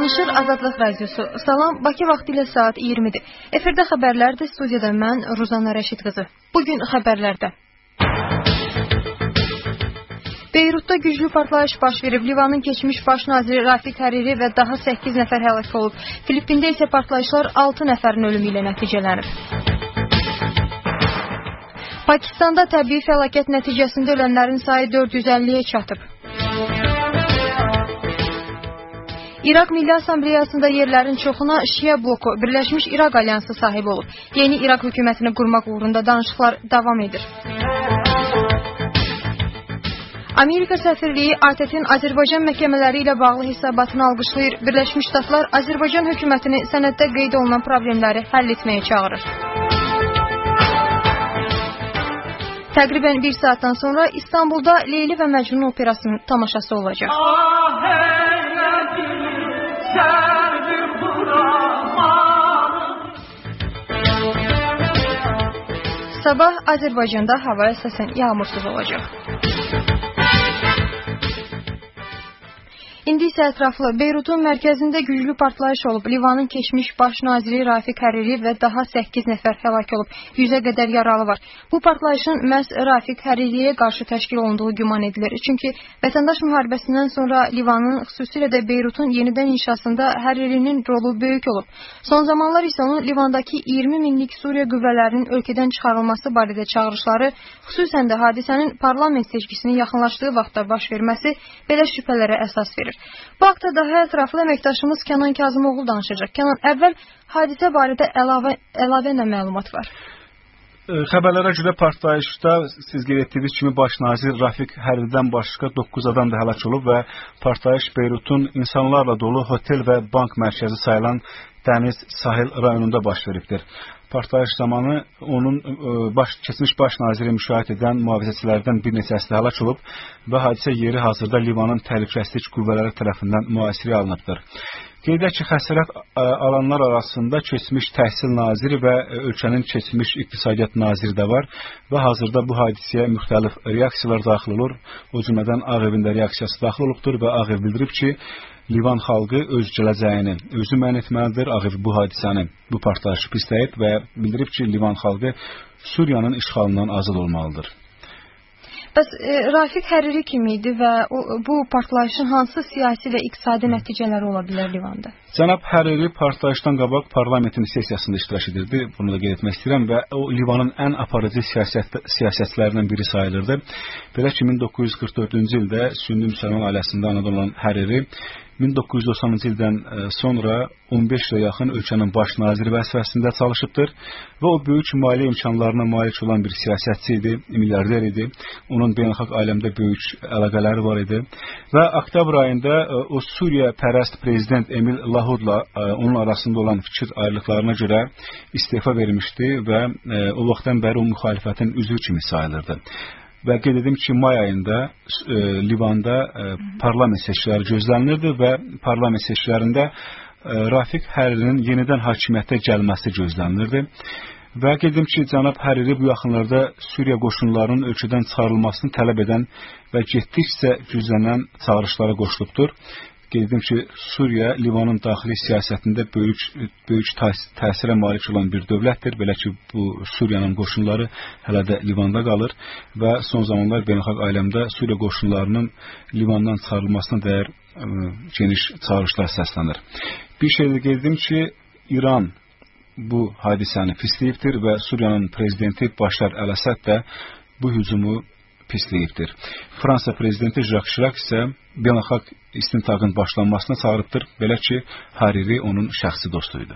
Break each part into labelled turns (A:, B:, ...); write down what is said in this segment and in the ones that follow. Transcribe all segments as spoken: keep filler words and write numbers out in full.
A: Danışır Azadlıq Radiosu. Salam, Bakı vaxtı ilə saat iyirmidir. Efirdə xəbərlərdir, studiyada mən Ruzana Rəşid qızı. Bugün xəbərlərdə. Beyrutda güclü partlayış baş verib. Livanın keçmiş baş naziri Rafiq Həriri və daha səkkiz nəfər həlak olub. Filippində isə partlayışlar altı nəfərin ölümü ilə nəticələnib. Pakistanda təbii fəlakət nəticəsində ölənlərin sayı dörd yüz əlliyə çatıb. İraq Milli Assambleyasında yerlərin çoxuna Şia bloku Birləşmiş İraq Alyansı sahib olub. Yeni İraq hökumətini qurmaq uğrunda danışıqlar davam edir. Amerika səfirliyi A T T-in Azərbaycan məhkəmələri ilə bağlı hesabatını alqışlayır. Birləşmiş Ştatlar Azərbaycan hökumətini sənəddə qeyd olunan problemləri həll etməyə çağırır. Təqribən bir saatdan sonra İstanbulda Leyli və Məcnun operasının tamaşası olacaq. Sabah Azərbaycanda hava əsasən yağmursuz olacaq. İndi isə ətraflı. Beyrutun mərkəzində güclü partlayış olub. Livanın keçmiş baş naziri Rafiq Həriri və daha səkkiz nəfər həlak olub. yüzə qədər yaralı var. Bu partlayışın məhz Rafiq Həririyə qarşı təşkil olunduğu güman edilir. Çünki vətəndaş müharibəsindən sonra Livanın, xüsusilə də Beyrutun yenidən inşasında Həririnin rolu böyük olub. Son zamanlar isə onun Livandakı iyirmi minlik Suriya qüvvələrinin ölkədən çıxarılması barədə çağırışları, xüsusən də hadisənin parlament seçkisinin yaxınlaşdığı vaxtda baş verməsi belə şübhələrə əsas verir. Bu haqda daha ətraflı əməkdaşımız Kənan Kazımoğlu danışacaq. Kənan, əvvəl hadisə barədə əlavə, əlavə nə məlumat var?
B: Xəbərlərə görə partlayışda siz qeyd etdiyiniz kimi baş nazir Rafiq Həriridən başqa doqquz adam da həlak olub və partlayış Beyrutun insanlarla dolu hotel və bank mərkəzi sayılan Dəniz Sahil rayonunda baş veribdir. Partlayış zamanı onun baş, keçmiş baş naziri müşahidə edən mühafizəçilərdən bir neçəsi həlak olub və hadisə yeri hazırda Livanın təhlükəsizlik qüvvələri tərəfindən mühasirəyə alınıbdır. Qeyd edək ki, xəsarət alanlar arasında keçmiş təhsil naziri və ölkənin keçmiş iqtisadiyyat naziri də var və hazırda bu hadisəyə müxtəlif reaksiyalar daxil olur. O cümlədən Ağ Evində reaksiyası daxil olubdur və Ağ Ev bildirib ki, Livan xalqı öz gələcəyini özü müəyyən etməlidir. Ağ Ev bu hadisəni, bu partlayışı pisləyib və bildirib ki, Livan xalqı Suriyanın işğalından azad olmalıdır.
A: Bəs e, Rafiq Həriri kim idi və o, bu partlayışın hansı siyasi və iqtisadi nəticələri ola bilər Livanda?
B: Cənab Həriri partlayışdan qabaq parlamentin sessiyasında iştirak edirdi. Bunu da qeyd etmək istəyirəm və o Livanın ən aparıcı siyasət, siyasətçilərindən biri sayılırdı. Belə ki, min doqquz yüz qırx dördüncü ildə Sünni müsəlman ailəsində anadan olan Həriri min doqquz yüz doxsanıncı ildən sonra on beş ilə yaxın ölkənin baş naziri vəzifəsində çalışıbdır və o böyük maliyyə imkanlarına malik olan bir siyasətçi idi, milyarder idi. Onun beynəlxalq aləmdə böyük əlaqələri var idi və oktyabr ayında o Suriya pərəst prezident Emil Lahudla onun arasında olan fikir ayrılıqlarına görə istefa vermişdi və o vaxtdan bəri o müxalifətin üzvü kimi sayılırdı. Və qeyd edim ki, may ayında e, Livanda e, parlament seçkiləri gözlənilirdi və parlament seçkilərində e, Rafiq Həririnin yenidən hakimiyyətə gəlməsi gözlənilirdi. Və qeyd edim ki, cənab Həriri bu yaxınlarda Suriya qoşunlarının ölkədən çıxarılmasını tələb edən və getdikcə güclənən çağırışlara qoşulubdur. Qeyd edim ki, Suriya Livanın daxili siyasətində böyük, böyük təsirə malik olan bir dövlətdir. Belə ki, bu Suriyanın qoşunları hələ də Livanda qalır və son zamanlar beynəlxalq aləmdə Suriya qoşunlarının Livandan çıxarılmasına dair geniş çağırışlar səslənir. Bir şey də qeyd edim ki, İran bu hadisəni pisləyibdir və Suriyanın prezidenti Başar Əl-Əsəd də bu hücumu pisləyibdir. Fransa prezidenti Jacques Chirac isə beynəlxalq istintaqın başlanmasına çağırıbdır. Belə ki, Həriri onun şəxsi dostuydu.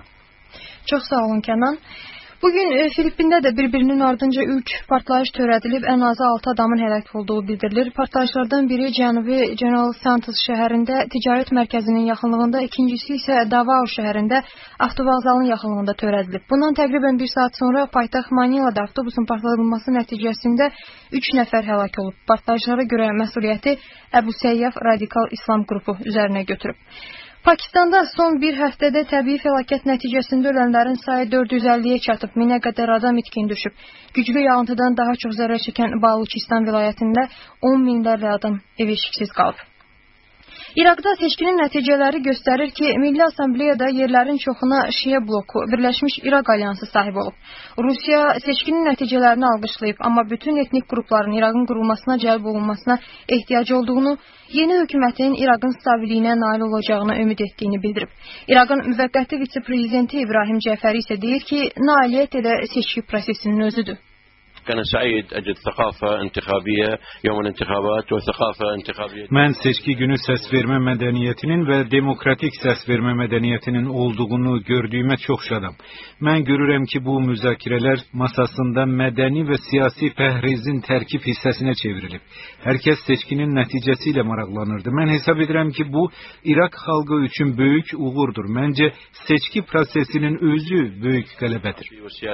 A: Çox sağ olun Kənan. Bugün e, Filippində də bir-birinin ardınca üç partlayış törədilib, ən azı altı adamın həlak olduğu bildirilir. Partlayışlardan biri Cənubi General Santos şəhərində ticarət mərkəzinin yaxınlığında, ikincisi isə Davao şəhərində avtovağzalın yaxınlığında törədilib. Bundan təqribən bir saat sonra paytaxt Manilada avtobusun partladılması nəticəsində üç nəfər həlak olub. Partlayışlara görə məsuliyyəti Əbu Səyyaf Radikal İslam qrupu üzərinə götürüb. Pakistanda son bir həftədə təbii fəlakət nəticəsində ölənlərin sayı dörd yüz əlliyə çatıb, minə qədər adam itkin düşüb. Güclü yağıntıdan daha çox zərər çəkən Baluchistan vilayətində on minlərlə adam ev eşiksiz qalıb. İraqda seçkinin nəticələri göstərir ki, Milli Assambleyada yerlərin çoxuna Şiə bloku, Birləşmiş İraq Alyansı sahib olub. Rusiya seçkinin nəticələrini alqışlayıb, amma bütün etnik qrupların İraqın qurulmasına cəlb olunmasına ehtiyac olduğunu, yeni hökumətin İraqın stabiliyinə nail olacağına ümid etdiyini bildirib. İraqın müvəqqəti vitse-prezidenti İbrahim Cəfəri isə deyir ki, nailiyyət elə seçki prosesinin özüdür.
C: كان سعيد أجد ثقافة انتخابية يوم الانتخابات وثقافة انتخابية.
D: Mən seçki günü səs vermə mədəniyyətinin və demokratik səs vermə mədəniyyətinin olduğunu gördüyümə çox şadam. Mən görürəm ki, bu müzakirələr masasında mədəni və siyasi pəhrizin tərkib hissəsinə çevrilib. Hər kəs seçkinin nəticəsi ilə maraqlanırdı. Mən hesab edirəm ki, bu İraq xalqı üçün böyük uğurdur. Məncə seçki prosesinin özü böyük qələbədir.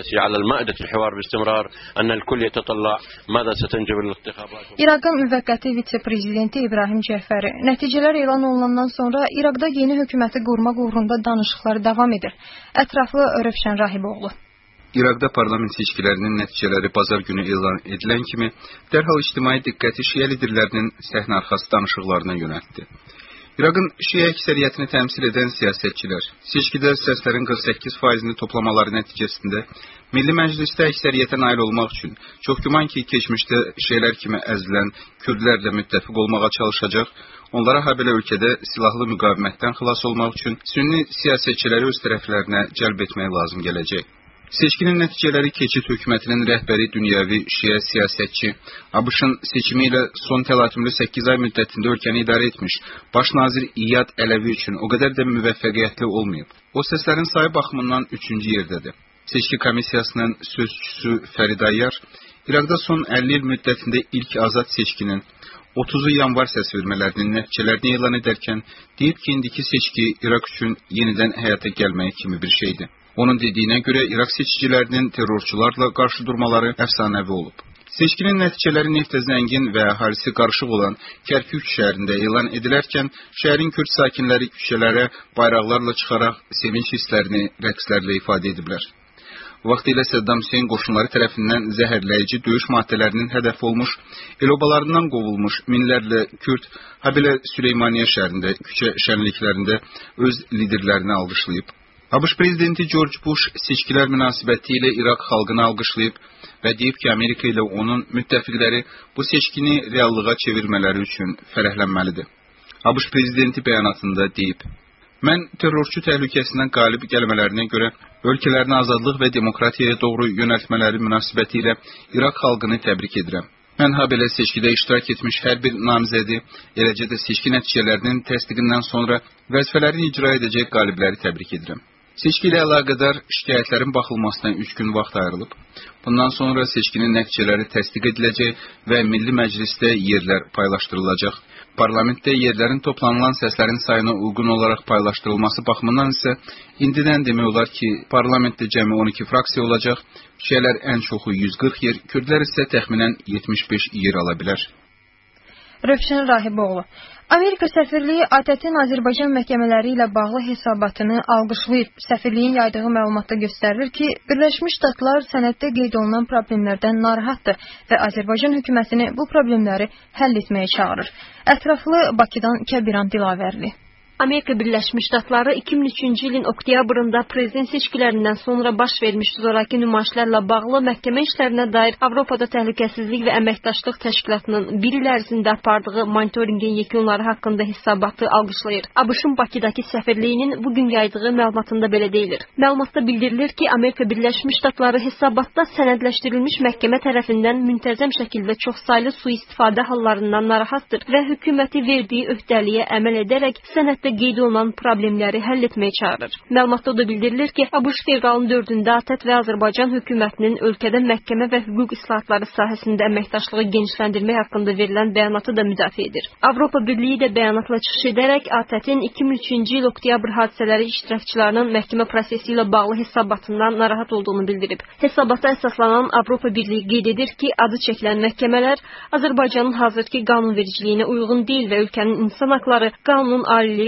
A: İraqın müvəqqəti vitse-prezidenti İbrahim Cəfəri, nəticələr elan olunandan sonra İraqda yeni hökuməti qurmaq uğrunda danışıqlar davam edir. Ətraflı Rövşən Rahiboğlu.
E: İraqda parlament seçkilərinin nəticələri bazar günü elan edilən kimi dərhal ictimai diqqəti Şiə liderlərinin səhnəarxası danışıqlarına yönəltdi. İraqın Şiə əksəriyyətini təmsil edən siyasətçilər seçkidə səslərin qırx səkkiz faizini toplamaları nəticəsində Milli Məclisdə əksəriyyətə nail olmaq üçün çox güman ki, keçmişdə Şiələr kimi əzilən Kürdlərlə müttəfiq olmağa çalışacaq, onlara habelə ölkədə silahlı müqavimətdən xilas olmaq üçün sünni siyasətçiləri öz tərəflərinə cəlb etmək lazım gələcək. Seçkinin nəticələri keçid hökumətinin rəhbəri dünyəvi Şiə siyasətçi, ABŞ-ın seçimi ilə son təlatümlü səkkiz ay müddətində ölkəni idarə etmiş baş nazir İyad Ələvi üçün o qədər də müvəffəqiyyətli olmayıb. O səslərin sayı baxımından üçüncü yerdədir. Seçki komissiyasının sözçüsü Fərid Ayyar, İraqda son əlli il müddətində ilk azad seçkinin otuzu yanvar səs vermələrinin nəticələrini elan edərkən deyib ki, indiki seçki İraq üçün yenidən həyata gəlməyi kimi bir şeydir. Onun dediyinə görə İraq seçicilərinin terrorçularla qarşı durmaları əfsanəvi olub. Seçkinin nəticələri neftə zəngin və əhalisi qarışıq olan Kərkük şəhərində elan edilərkən, şəhərin Kürd sakinləri küçələrə bayraqlarla çıxaraq sevinç hisslərini rəqslərlə ifadə ediblər. Vaxtilə Səddam Hüseyn qoşunları tərəfindən zəhərləyici döyüş maddələrinin hədəf olmuş, el-obalarından qovulmuş minlərlə Kürd, habelə Süleymaniyə şəhərində küçə şənliklərində öz liderlərini alqışlayıb. ABŞ prezidenti George Bush seçkilər münasibəti ilə İraq xalqını alqışlayıb və deyib ki, Amerika ilə onun müttəfiqləri bu seçkini reallığa çevirmələri üçün fərəhlənməlidir. ABŞ prezidenti bəyanatında deyib, mən terrorçu təhlükəsindən qalib gəlmələrinə görə ölkələrini azadlıq və demokratiyaya doğru yönəltmələri münasibəti ilə İraq xalqını təbrik edirəm. Mən habelə seçkidə iştirak etmiş hər bir namizədi, eləcə də seçki nəticələrinin təsdiqindən sonra vəzifələrini icra edəcək qalibləri təbrik edirəm. Seçki ilə əlaqədar şikayətlərin baxılmasına üç gün vaxt ayrılıb. Bundan sonra seçkinin nəticələri təsdiq ediləcək və Milli Məclisdə yerlər paylaşdırılacaq. Parlamentdə yerlərin toplanılan səslərin sayına uyğun olaraq paylaşdırılması baxımından isə indidən demək olar ki, parlamentdə cəmi on iki fraksiya olacaq, Şiələr ən çoxu yüz qırx yer, Kürdlər isə təxminən yetmiş beş yer ala bilər.
A: Rövşən Rahiboğlu. Amerika səfirliyi A T T-in Azərbaycan məhkəmələri ilə bağlı hesabatını alqışlayıb. Səfirliyin yaydığı məlumatda göstərilir ki, Birləşmiş Ştatlar sənəddə qeyd olunan problemlərdən narahatdır və Azərbaycan hökumətini bu problemləri həll etməyə çağırır. Ətraflı Bakıdan Kəbiran Dilavərli.
F: Amerika Birləşmiş Ştatları iki min üçüncü ilin oktyabrında prezident seçkilərindən sonra baş vermiş zoraki nümayişlərlə bağlı məhkəmə işlərinə dair Avropada Təhlükəsizlik və Əməkdaşlıq Təşkilatının bir il ərzində apardığı monitoringin yekunları haqqında hesabatı alqışlayır. ABŞ-ın Bakıdakı səfirliyinin bugün yaydığı məlumatında belə deyilir. Məlumatda bildirilir ki, Amerika Birləşmiş Ştatları hesabatda sənədləşdirilmiş məhkəmə tərəfindən müntəzəm şəkildə çoxsaylı sui-istifadə hallarından narahatdır və hökuməti verdiyi öhdəliyə əməl edərək sənəddə qeyd olunan problemləri həll etməyə çağırır. Məlumatda da bildirilir ki, ABŞ fevralın dördündə A T T və Azərbaycan hökumətinin ölkədə məhkəmə və hüquq islahatları sahəsində əməkdaşlığı genişləndirmək haqqında verilən bəyanatı da müdafiə edir. Avropa Birliyi də bəyanatla çıxış edərək A T T-in iki min üçüncü il oktyabr hadisələri iştirakçılarının məhkəmə prosesi ilə bağlı hesabatından narahat olduğunu bildirib. Hesabata əsaslanan Avropa Birliyi qeyd edir ki, adı çəkilən məhkəmələr Azərbaycanın hazırki qanunvericiliyinə uyğun deyil və ölkənin insan haqları, qanunun aliliyi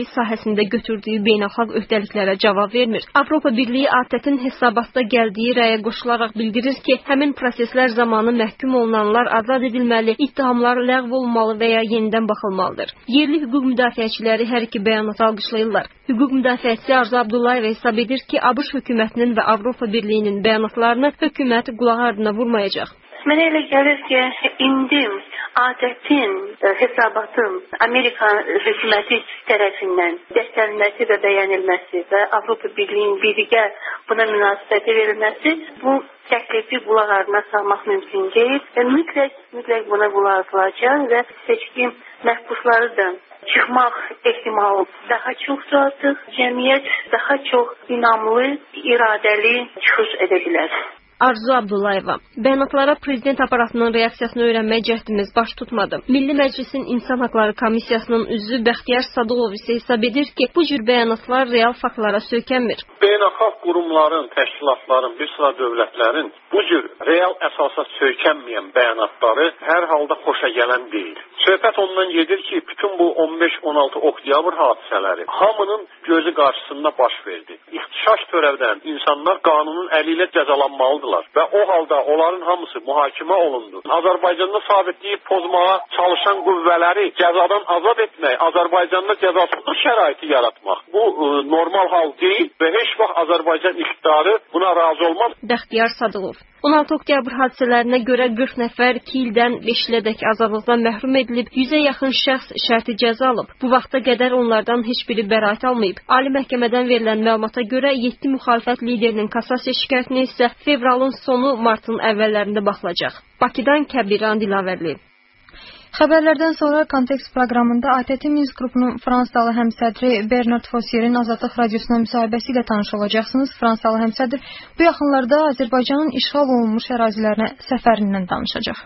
F: sahəsində götürdüyü beynəlxalq öhdəliklərə cavab vermir. Avropa Birliyi A T Ə-tin hesabatda gəldiyi rəyə qoşularaq bildirir ki, həmin proseslər zamanı məhkum olunanlar azad edilməli, ittihamlar ləğv olunmalı və ya yenidən baxılmalıdır. Yerli hüquq müdafiəçiləri hər iki bəyanatı alqışlayırlar. Hüquq müdafiəçisi Arzu Abdullayeva hesab edir ki, ABŞ hökumətinin və Avropa Birliyinin bəyanatlarını hökumət qulaq ardına vurmayacaq.
G: Mənə elə gəlir ki, indi A T Ə-tin hesabatın Amerika hökuməti tərəfindən dəstəklenməsi və bəyənilməsi və Avropa Birliyinin birgə buna münasibəti verilməsi bu təklifi qulaq ardına salmaq mümkün deyil və mütləq, mütləq buna qulaq asılacaq və seçkin məhbusları da çıxmaq ehtimalı daha çoxdur artıq. Cəmiyyət daha çox inamlı, iradəli çıxış edə bilər.
F: Arzu Abdullayeva, bəyanatlara prezident aparatının reaksiyasını öyrənmək cəhdimiz baş tutmadı. Milli Məclisin İnsan Haqları Komissiyasının üzvü Bəxtiyar Sadıqov isə hesab edir ki, bu cür bəyanatlar real faktlara söykənmir.
H: Beynəlxalq qurumların, təşkilatların, bir sıra dövlətlərin bu cür real əsasa söykənməyən bəyanatları hər halda xoşa gələn deyil. Söhbət ondan gedir ki, bütün bu on beş on altı oktyabr hadisələri hamının gözü qarşısında baş verdi. İxtişaş törədən insanlar qanunun əli ilə cəzalanmalıdırlar və o halda onların hamısı mühakimə olundu. Azərbaycanda sabitliyi pozmağa çalışan qüvvələri cəzadan azad etmək, Azərbaycanda cəzasızlıq şəraiti yaratmaq bu e, normal hal deyil və heç vaxt Azərbaycan iqtidarı buna razı olmaz.
F: Bəxtiyar Sadıqov, on altı oktyabr hadisələrinə görə qırx nəfər iki ildən beş iləədək azadlıqdan məhrum edilib, yüzə yaxın şəxs şərti cəza alıb. Bu vaxta qədər onlardan heç biri bəraət almayıb. Ali məhkəmədən verilən məlumata görə yeddi müxalifət liderinin kassasiya şikayətinə isə fevralın sonu, martın əvvəllərində baxılacaq. Bakıdan Kəbiran Dilavərli.
A: Xəbərlərdən sonra Kontekst proqramında A T Ə News qrupunun Fransalı həmsədri Bernard Fossierin Azadlıq radiosuna müsahibəsi ilə tanış olacaqsınız. Fransalı həmsədr bu yaxınlarda Azərbaycanın işğal olunmuş ərazilərinə səfərindən danışacaq.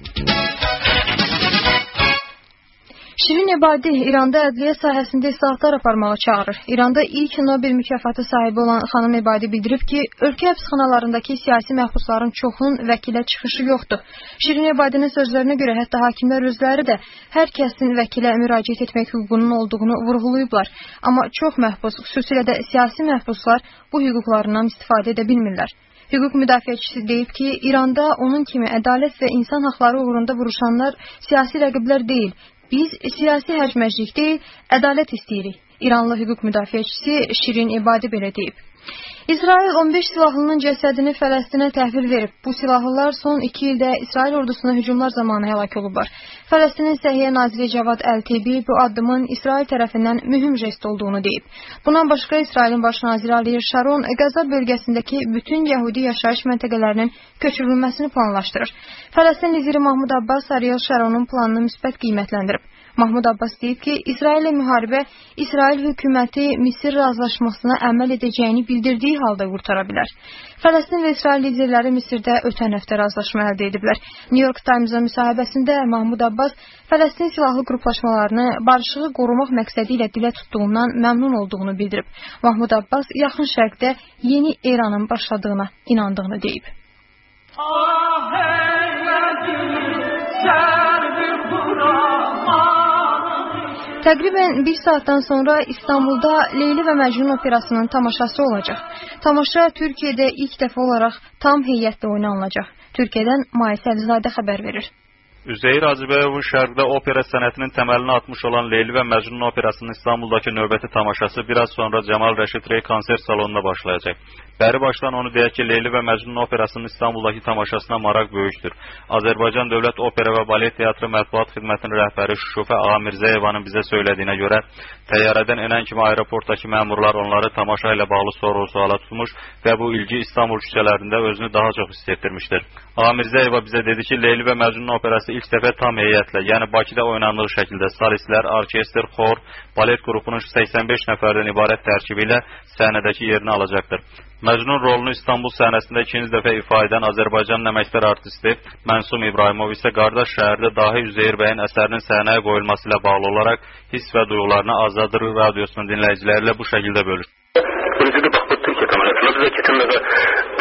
A: Şirin Ebadi İranda ədliyyə sahəsində islahatlar aparmağa çağırır. İranda ilk Nobel mükafatı sahibi olan xanım Ebadi bildirib ki, ölkə həbsxanalarındakı siyasi məhbusların çoxunun vəkilə çıxışı yoxdur. Şirin Ebadinin sözlərinə görə hətta hakimlər özləri də hər kəsin vəkilə müraciət etmək hüququnun olduğunu vurğulayıblar. Amma çox məhbus, xüsusilə də siyasi məhbuslar bu hüquqlarından istifadə edə bilmirlər. Hüquq müdafiəçisi deyib ki, İranda onun kimi ədalət və insan haqları uğrunda vuruşanlar siyasi rəqiblər deyil. Biz siyasi hərcməclik deyil, ədalət istəyirik. İranlı hüquq müdafiəçisi Şirin Ebadi belə deyib. İsrail on beş silahlının cəsədini Fələstinə təhvil verib. Bu silahlılar son iki ildə İsrail ordusuna hücumlar zamanı həlak olublar. Fələstinin Səhiyyə naziri Cavad Əl-Tibi bu addımın İsrail tərəfindən mühüm jest olduğunu deyib. Bundan başqa İsrailin baş naziri Ariel Sharon Qəza bölgəsindəki bütün Yəhudi yaşayış məntəqələrinin köçürülməsini planlaşdırır. Fələstin lideri Mahmud Abbas Ariel Sharonun planını müsbət qiymətləndirib. Mahmud Abbas deyib ki, İsraillə müharibə İsrail hökuməti Misir razılaşmasına əməl edəcəyini bildirdiyi halda qurtara bilər. Fələstin və İsrail liderləri Misirdə ötən həftə razılaşma əldə ediblər. New York Times-a müsahibəsində Mahmud Abbas Fələstin silahlı qruplaşmalarını barışığı qorumaq məqsədi ilə dilə tutduğundan məmnun olduğunu bildirib. Mahmud Abbas yaxın şərqdə yeni eranın başladığına inandığını deyib. Təqribən bir saatdan sonra İstanbulda Leyli və Məcnun operasının tamaşası olacaq. Tamaşa Türkiyədə ilk dəfə olaraq tam heyətlə oynanılacaq. Türkiyədən Mayis Əlizadə xəbər verir.
I: Üzeyir Hacıbəyovun şərqdə opera sənətinin təməlini atmış olan Leyli və Məcnun operasının İstanbuldakı növbəti tamaşası biraz sonra Cemal Rəşid Rey konsert salonunda başlayacaq. Bəri başdan onu deyək ki, Leyli və Məcnun operasının İstanbuldakı tamaşasına maraq böyükdür. Azərbaycan Dövlət Opera və Balet Teatrı Mətbuat Xidmətinin rəhbəri Şuşufə Ağa Mirzəyevanın bizə söylədiyinə görə, təyyarədən enən kimi aeroportdakı məmurlar onları tamaşa ilə bağlı soru-suala tutmuş və bu ilgi İstanbul küçələrində özünü daha çox hiss etdirmişdir. Ağa Mirzəyeva bizə dedi ki, Leyli və Məcnun operası ilk dəfə tam heyətlə, yəni Bakıda oynandığı şəkildə solistlər, orkestr, xor, balet qrupunun səksən beş nəfərdən ibarət tərkibi ilə səhnədəki yerini alacaqdır. Məcnun rolunu İstanbul səhnəsində ikinci dəfə ifa edən Azərbaycan əməkdar artisti Mənsum İbrahimov isə qardaş şəhərdə Dahi Üzeyir bəyin əsərinin səhnəyə qoyulması ilə bağlı olaraq hiss və duyğularını Azadlıq radiosunun dinləyiciləri ilə bu şəkildə bölüşdü.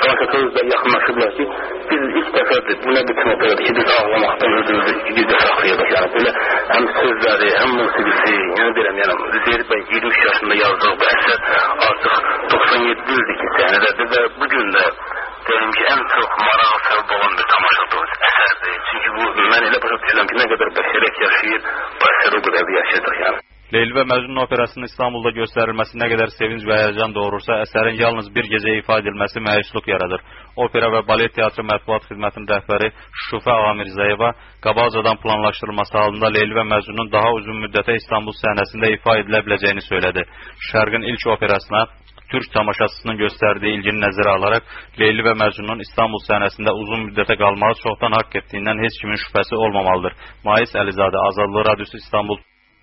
J: tamaşaçılar da yaxınlaşıblar ki, biz ilk dəfədir bu nə bütün operadır ki, biz ağlamaqdan özümüzü gücə saxlayırıq. Yəni belə həm sözləri, həm musiqisi, yəni deyirəm, yəni Zeyrid bəy iyirmi üç yaşında yazdığı bu əsər artıq doxsan yeddi ildir ki, səhnədədir və bugün də deyim ki, ən çox marağa səbəb olan bir tamaşadır əsərdir. Çünki bu, mən elə başa düşürəm ki, nə qədər bəşərət yaşayır, bu əsər o qədər də yaşayacaq yəni.
I: Leyli və Məcnun operasının İstanbulda göstərilməsi nə qədər sevinç və həyəcan doğurursa, əsərin yalnız bir gecə ifa edilməsi məyusluq yaradır. Opera və Balet Teatrı mətbuat xidmətinin rəhbəri Şufə Ağamirzəyeva qabaqcadan planlaşdırılması halında Leyli və Məcnunun daha uzun müddətə İstanbul səhnəsində ifa edilə biləcəyini söylədi. Şərqin ilk operasına Türk tamaşaçısının göstərdiyi ilgini nəzərə alaraq Leyli və Məcnunun İstanbul səhnəsində uzun müddətə qalmağı çoxdan haqq etdiyindən heç kimin şübhəsi olmamalıdır. Mais Əlizadə, Azadlıq Radiosu İstanbul.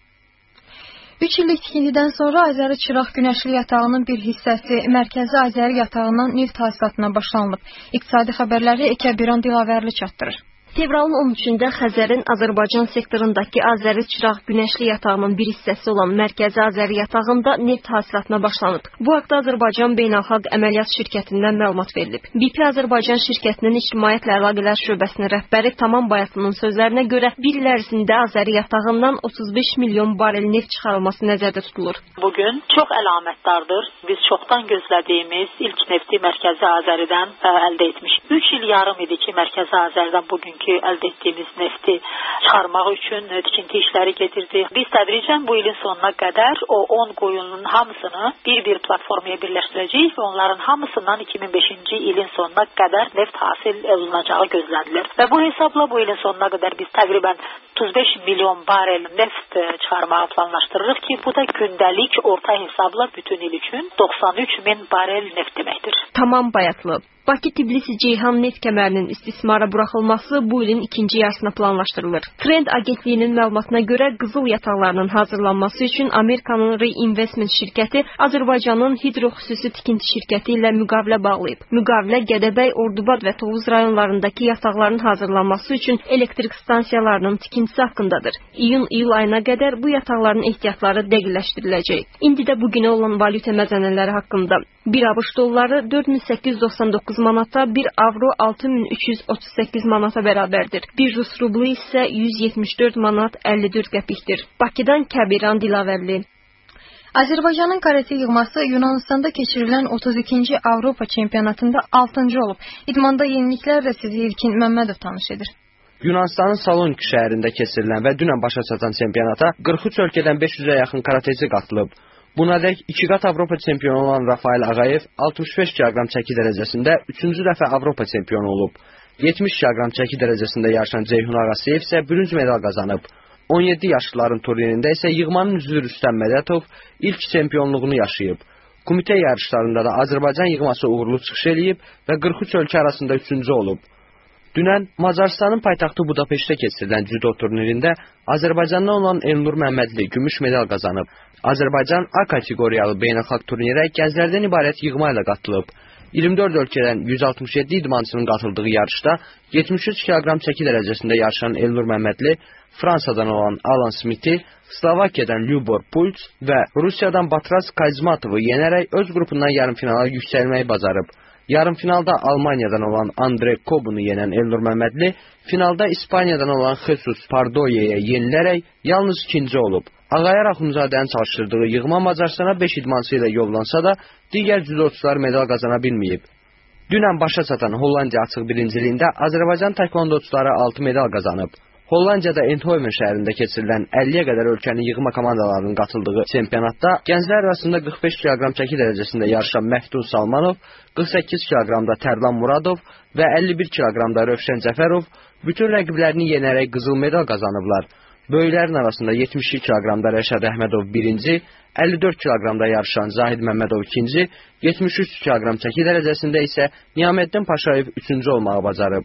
A: üç illik tikintidən sonra Azəri Çıraq Günəşli yatağının bir hissəsi Mərkəzi Azəri yatağından neft hasilatına başlanılıb. İqtisadi xəbərləri Kəbiran Dilavərli çatdırır.
F: Fevralın on üçündə Xəzərin Azərbaycan sektorundakı Azəri Çıraq Günəşli yatağının bir hissəsi olan Mərkəzi Azəri yatağında neft hasilatına başlanıb. Bu haqda Azərbaycan Beynəlxalq Əməliyyat Şirkətindən məlumat verilib. B P Azərbaycan şirkətinin İctimaiyyətlə Əlaqələr şöbəsinin rəhbəri Tamam Bayatlının sözlərinə görə bir il ərzində Azəri yatağından otuz beş milyon barel neft çıxarılması nəzərdə tutulur.
K: Bugün çox əlamətdardır. Biz çoxdan gözlədiyimiz ilk nefti Mərkəzi Azəridən ə, əldə etmişik. üç il yarım idi ki, Mərkəzi Azəridən bugün ki əldə etdiyimiz nefti çıxarmaq üçün tikinti işləri gedirdi. Biz tədricən bu ilin sonuna qədər o on qoyunun hamısını bir-bir platformaya birləşdirəcəyik və onların hamısından iki min beşinci ilin sonuna qədər neft hasil olunacağı gözlənilir. Və bu hesabla bu ilin sonuna qədər biz təqribən otuz beş milyon barel neft çıxarmağı planlaşdırırıq ki, bu da gündəlik orta hesabla bütün il üçün doxsan üç min barel neft deməkdir.
F: Tamam Bayatlı. Bakı-Tbilisi-Ceyhan neft kəmərinin istismara buraxılması bu ilin ikinci yarısına planlaşdırılır. Trend agentliyinin məlumatına görə qızıl yataqlarının hazırlanması üçün Amerikanın Reinvestment şirkəti Azərbaycanın hidroxüsusi tikinti şirkəti ilə müqavilə bağlayıb. Müqavilə Gədəbəy, Ordubad və Tovuz rayonlarındakı yataqların hazırlanması üçün elektrik stansiyalarının tikintisi haqqındadır. İyun-iyul ayına qədər bu yataqların ehtiyatları dəqiqləşdiriləcək. İndi də bugünə olan valyuta məzənələri haqqında. Bir ABŞ dolları dörd min səkkiz yüz doxsan doqquz manata, bir avro altı min üç yüz otuz səkkiz manata bərabərdir. Bir rus rublu isə yüz yetmiş dörd manat əlli dörd qəpikdir. Bakıdan Kəbiran Dilavərli.
A: Azərbaycanın karate yığması Yunanistanda keçirilən otuz ikinci Avropa çempionatında altıncı olub. İdmanda yeniliklərlə sizi İlkin Məmmədov tanış edir.
L: Yunanistanın Saloniki şəhərində keçirilən və dünən başa çatan çempionata qırx üç ölkədən beş yüzə yaxın karateci qatılıb. Buna dək iki qat Avropa çempionu olan Rafael Ağayev altmış beş kiloqram çəki dərəcəsində üçüncü dəfə Avropa çempionu olub. yetmiş kiloqram çəki dərəcəsində yarışan Ceyhun Ağasiyev isə bürünc medal qazanıb. on yeddi yaşlıların turnirində isə yığmanın üzvü Rüstəm Mədətov ilk çempionluğunu yaşayıb. Komitə yarışlarında da Azərbaycan yığması uğurlu çıxış eləyib və qırx üç ölkə arasında üçüncü olub. Dünən Macarıstanın paytaxtı Budapeştdə keçirilən cüdo turnirində Azərbaycandan olan Elnur Məmmədli gümüş medal qazanıb. Azərbaycan A kateqoriyalı beynəlxalq turnirə gənclərdən ibarət yığma ilə qatılıb. iyirmi dörd ölkədən yüz altmış yeddi idmançının qatıldığı yarışda yetmiş üç kiloqram çəki dərəcəsində yarışan Elnur Məmmədli Fransadan olan Alan Smithi, Slovakiyadan Lyubor Puls və Rusiyadan Batras Kazmatovu yenərək öz qrupundan yarımfinala yüksəlməyi bacarıb. Yarımfinalda Almaniyadan olan Andrei Kobunu yenən Elnur Məmmədli, finalda İspaniyadan olan Jesus Pardoyaya yenilərək yalnız ikinci olub. Ağayar Axundzadənin çalışdırdığı yığma Macaristana beş idmançı ilə yollansa da, digər cüdoçular medal qazana bilməyib. Dünən başa çatan Hollandiya açıq birinciliyində Azərbaycan taekvondoçuları altı medal qazanıb. Hollandiyada Eindhoven şəhərində keçirilən əlliyə qədər ölkənin yığma komandalarının qatıldığı çempionatda gənclər arasında qırx beş kiloqram çəki dərəcəsində yarışan Məftun Salmanov, qırx səkkiz kiloqramda Tərlan Muradov və əlli bir kiloqramda Rövşən Cəfərov bütün rəqiblərini yenərək qızıl medal qazanıblar. Böyüklərin arasında yetmiş iki kiloqramda Rəşad Əhmədov birinci, əlli dörd kiloqramda yarışan Zahid Məmmədov ikinci, yetmiş üç kiloqram çəki dərəcəsində isə Niyaməddin Paşayev üçüncü olmağı bacarıb.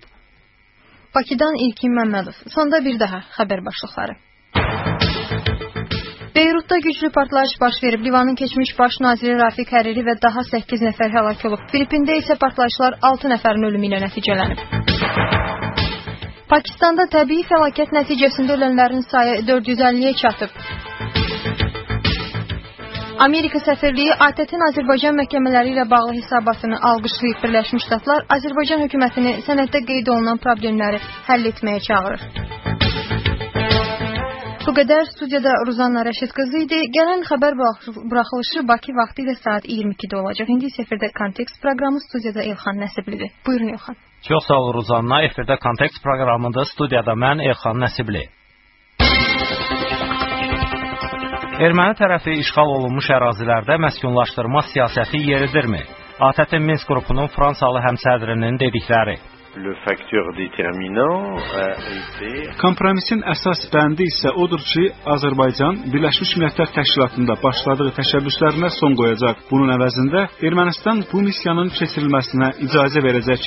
A: Bakıdan İlkin Məmmədov. Sonda bir daha xəbər başlıqları. Beyrutda güclü partlayış baş verib. Livanın keçmiş baş naziri Rafiq Həriri və daha səkkiz nəfər həlak olub. Filipində isə partlayışlar altı nəfərin ölümü ilə nəticələnib. Pakistanda təbii fəlakət nəticəsində ölənlərin sayı dörd yüz əlliyə çatıb. Amerika səfirliyi A T T-in Azərbaycan məhkəmələri ilə bağlı hesabatını alqışlayıb Birləşmiş Ştatlar Azərbaycan hökumətini sənəddə qeyd olunan problemləri həll etməyə çağırır. Bu qədər studiyada Ruzanna Rəşid qızı idi. Gələn xəbər buraxılışı Bakı vaxtı ilə saat iyirmi ikidə olacaq. İndi efirdə Kontekst proqramı, studiyada Elxan Nəsiblidir. Buyurun Elxan.
M: Çox sağ ol Ruzanna. Efirdə Kontekst proqramında studiyada mən Elxan Nəsibli. Erməni tərəfi işğal olunmuş ərazilərdə məskunlaşdırma siyasəti yeridirmi? A T T Minsk qrupunun Fransalı həmsədrinin dedikləri.
N: Le facteur déterminant a été...
B: Kompromisin əsas bəndi isə odur ki, Azərbaycan Birləşmiş Millətlər Təşkilatında başladığı təşəbbüslərinə son qoyacaq. Bunun əvəzində Ermənistan bu missiyanın keçirilməsinə icazə verəcək.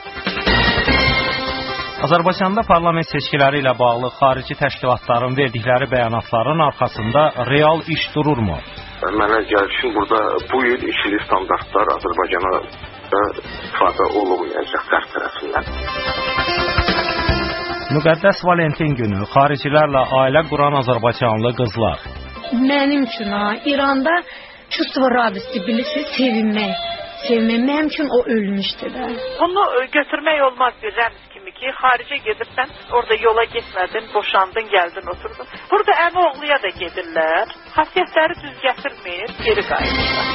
M: Azərbaycanda parlament seçkiləri ilə bağlı xarici təşkilatların verdikləri bəyanatların arxasında real iş dururmu?
O: Mənə gəlir ki, burada bu il ikili standartlar Azərbaycana ifadə olunmayacaq tərəf tərəfindən.
M: Müqəddəs Valentin günü xaricilərlə ailə quran Azərbaycanlı qızlar.
P: Mənim üçün ha, İranda çustva radosti bilirsiniz, sevinmək. Sevmək mənim üçün o ölmüşdü də.
Q: Onu götürmək olmaz bir rəmz kimi ki, xaricə gedirsən, orada yola getmədin, boşandın, gəldin, oturdun. Burada əmi oğluya da gedirlər, xasiyyətləri düz gətirmir, geri qayıdırlar.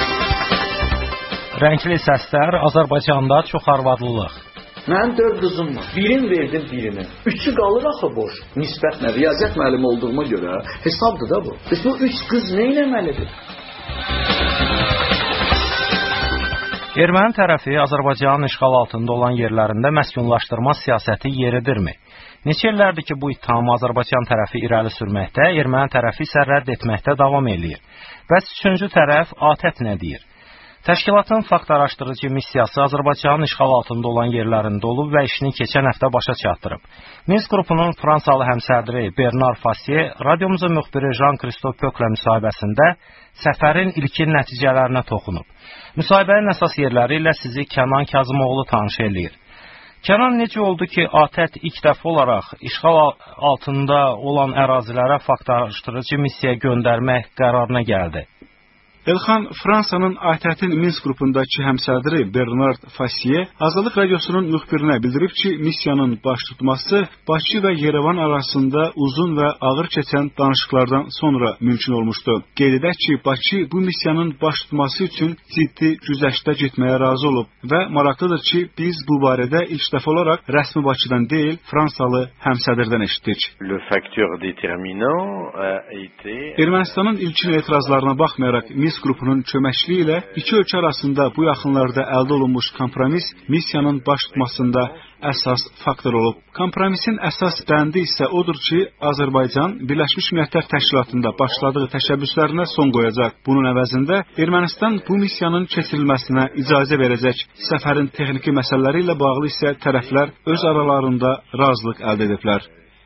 M: Rəngli səslər, Azərbaycanda çox arvadlılıq.
R: Mənim dörd qızım var. Birin verdim birini. Üçü qalır axı boş. Nisbətlə riyaziyyat müəllimi olduğuma görə hesabdır da bu. Bəs bu üç qız nə eləməlidir?
M: Erməni tərəfi Azərbaycanın işğal altında olan yerlərində məskunlaşdırma siyasəti yeridirmi? Neçə illərdir ki, bu ittihamı Azərbaycan tərəfi irəli sürməkdə, erməni tərəfi isə rədd etməkdə davam eləyir. Bəs üçüncü tərəf A T T nə deyir? Təşkilatın fakt araşdırıcı missiyası Azərbaycanın işğal altında olan yerlərində olub və işini keçən həftə başa çatdırıb. Minsk qrupunun Fransalı həmsədri Bernard Fassier radiomuzun müxbiri Jean-Christophe Pöklə müsahibəsində səfərin ilkin nəticələrinə toxunub. Müsahibənin əsas yerləri ilə sizi Kənan Kazımoğlu tanış eləyir. Kənan, necə oldu ki, A T T ilk dəfə olaraq işğal altında olan ərazilərə fakt araşdırıcı missiya göndərmək qərarına gəldi?
B: Elxan, Fransanın A T T-in Minsk qrupundakı həmsədri Bernard Fassier Azadlıq Radiosunun müxbirinə bildirib ki, missiyanın baş tutması Bakı və Yerevan arasında uzun və ağır keçən danışıqlardan sonra mümkün olmuşdu. Qeyd edək ki, Bakı bu missiyanın baş tutması üçün ciddi güzəştə getməyə razı olub və maraqlıdır ki, biz bu barədə ilk dəfə olaraq rəsmi Bakıdan deyil, Fransalı həmsədirdən eşitdik.
N: Le facteur déterminant a été...
B: Ermənistanın ilkin etirazlarına baxmayaraq Minsk qrupunun köməkliyi ilə iki ölkə arasında bu yaxınlarda əldə olunmuş kompromis missiyanın baş tutmasında əsas faktor olub. Kompromisin əsas bəndi isə odur ki, Azərbaycan Birləşmiş Millətlər Təşkilatında başladığı təşəbbüslərinə son qoyacaq. Bunun əvəzində Ermənistan bu missiyanın keçirilməsinə icazə verəcək. Səfərin texniki məsələləri ilə bağlı isə tərəflər öz aralarında razılıq əldə ediblər.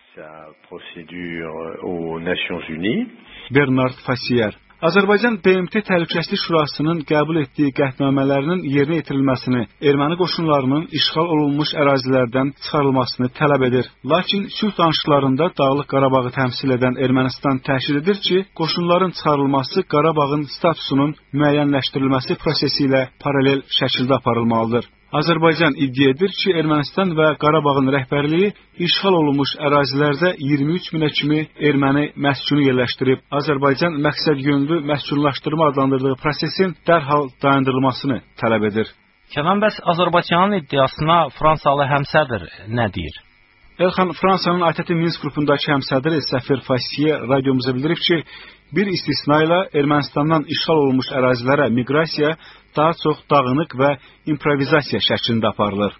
B: Bernard Fassier. Azərbaycan B M T Təhlükəsizlik Şurasının qəbul etdiyi qətnamələrinin yerinə yetirilməsini, erməni qoşunlarının işğal olunmuş ərazilərdən çıxarılmasını tələb edir. Lakin sülh danışıqlarında Dağlıq Qarabağı təmsil edən Ermənistan təkid edir ki, qoşunların çıxarılması Qarabağın statusunun müəyyənləşdirilməsi prosesi ilə paralel şəkildə aparılmalıdır. Azərbaycan iddia edir ki, Ermənistan və Qarabağın rəhbərliyi işğal olunmuş ərazilərdə iyirmi üç minə kimi erməni məscunu yerləşdirib. Azərbaycan məqsədyönlü məscunlaşdırma adlandırdığı prosesin dərhal dayandırılmasını tələb edir.
M: Kənan, bəs Azərbaycanın iddiasına Fransalı həmsədr nə deyir?
B: Elxan, Fransanın A T T Minsk qrupundakı həmsədri Səfir Fassier radiomuza bildirib ki, bir istisna ilə Ermənistandan işğal olunmuş ərazilərə miqrasiya daha çox dağınıq və improvizasiya şəklində aparılır.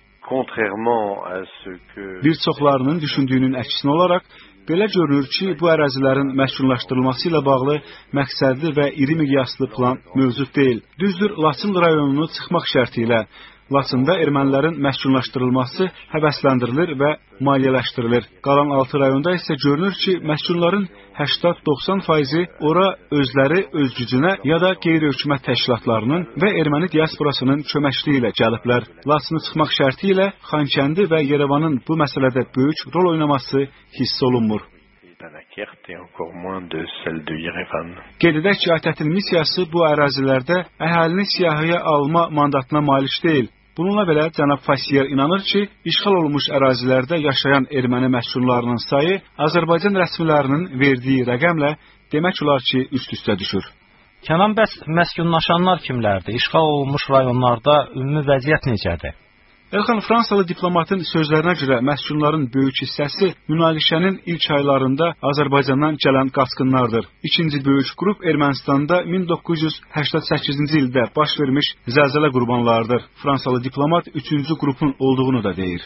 B: Bir çoxlarının düşündüyünün əksinə olaraq, belə görünür ki, bu ərazilərin məskunlaşdırılması ilə bağlı məqsədli və iri miqyaslı plan mövcud deyil. Düzdür, Laçın rayonunu çıxmaq şərti ilə Laçında ermənilərin məskunlaşdırılması həvəsləndirilir və maliyyələşdirilir. Qalan altı rayonda isə görünür ki, məskunların səksən doxsan faizi ora özləri öz gücünə ya da qeyri-hökumət təşkilatlarının və erməni diasporasının köməkliyi ilə gəliblər. Laçını çıxmaq şərti ilə Xankəndi və Yerevanın bu məsələdə böyük rol oynaması hiss olunmur.
N: Dunkerque et encore moins de celle de Yerevan.
B: Qeyd edək ki, ATƏT-in missiyası bu ərazilərdə əhalini siyahıya alma mandatına malik deyil. Bununla belə cənab Fasiyer inanır ki, işğal olunmuş ərazilərdə yaşayan erməni məskunlarının sayı Azərbaycan rəsmilərinin verdiyi rəqəmlə demək olar ki, üst-üstə düşür.
M: Kənan, bəs məskunlaşanlar kimlərdir? İşğal olunmuş rayonlarda ümumi vəziyyət necədir?
B: Elxan, Fransalı diplomatın sözlərinə görə məskunların böyük hissəsi münaqişənin ilk aylarında Azərbaycandan gələn qaçqınlardır. İkinci böyük qrup Ermənistanda min doqquz yüz səksən səkkizinci ildə baş vermiş zəlzələ qurbanlarıdır. Fransalı diplomat üçüncü qrupun olduğunu da deyir.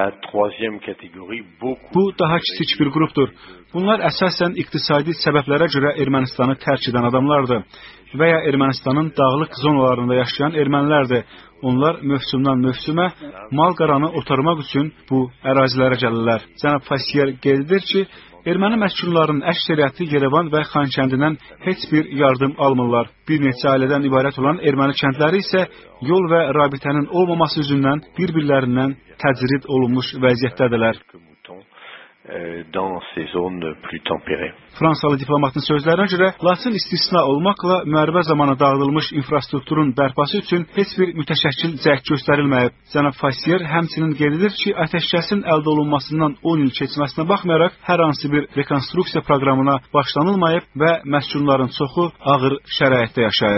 B: Bu daha kiçik bir qrupdur. Bunlar əsasən iqtisadi səbəblərə görə Ermənistanı tərk edən adamlardır və ya Ermənistanın dağlıq zonalarında yaşayan ermənilərdir. Onlar mövsümdən mövsümə mal-qaranı otarmaq üçün bu ərazilərə gəlirlər. Cənab Fasiyer qeyd edir ki, erməni məskunlarının əksəriyyəti Yerevan və Xankəndindən heç bir yardım almırlar. Bir neçə ailədən ibarət olan erməni kəndləri isə yol və rabitənin olmaması üzündən bir-birlərindən təcrid olunmuş vəziyyətdədirlər.
N: Dans ces zones plus tempérées.
B: Fransalı diplomatın sözlərinə görə Laçın istisna olmaqla müharibə zamanı dağıdılmış infrastrukturun bərpası üçün heç bir mütəşəkkil cəhd göstərilməyib. Cənab Fasiyer həmçinin qeyd edir ki, atəşkəsin əldə olunmasından on il keçməsinə baxmayaraq hər hansı bir rekonstruksiya proqramına başlanılmayıb və məskunların çoxu ağır şəraitdə yaşayır.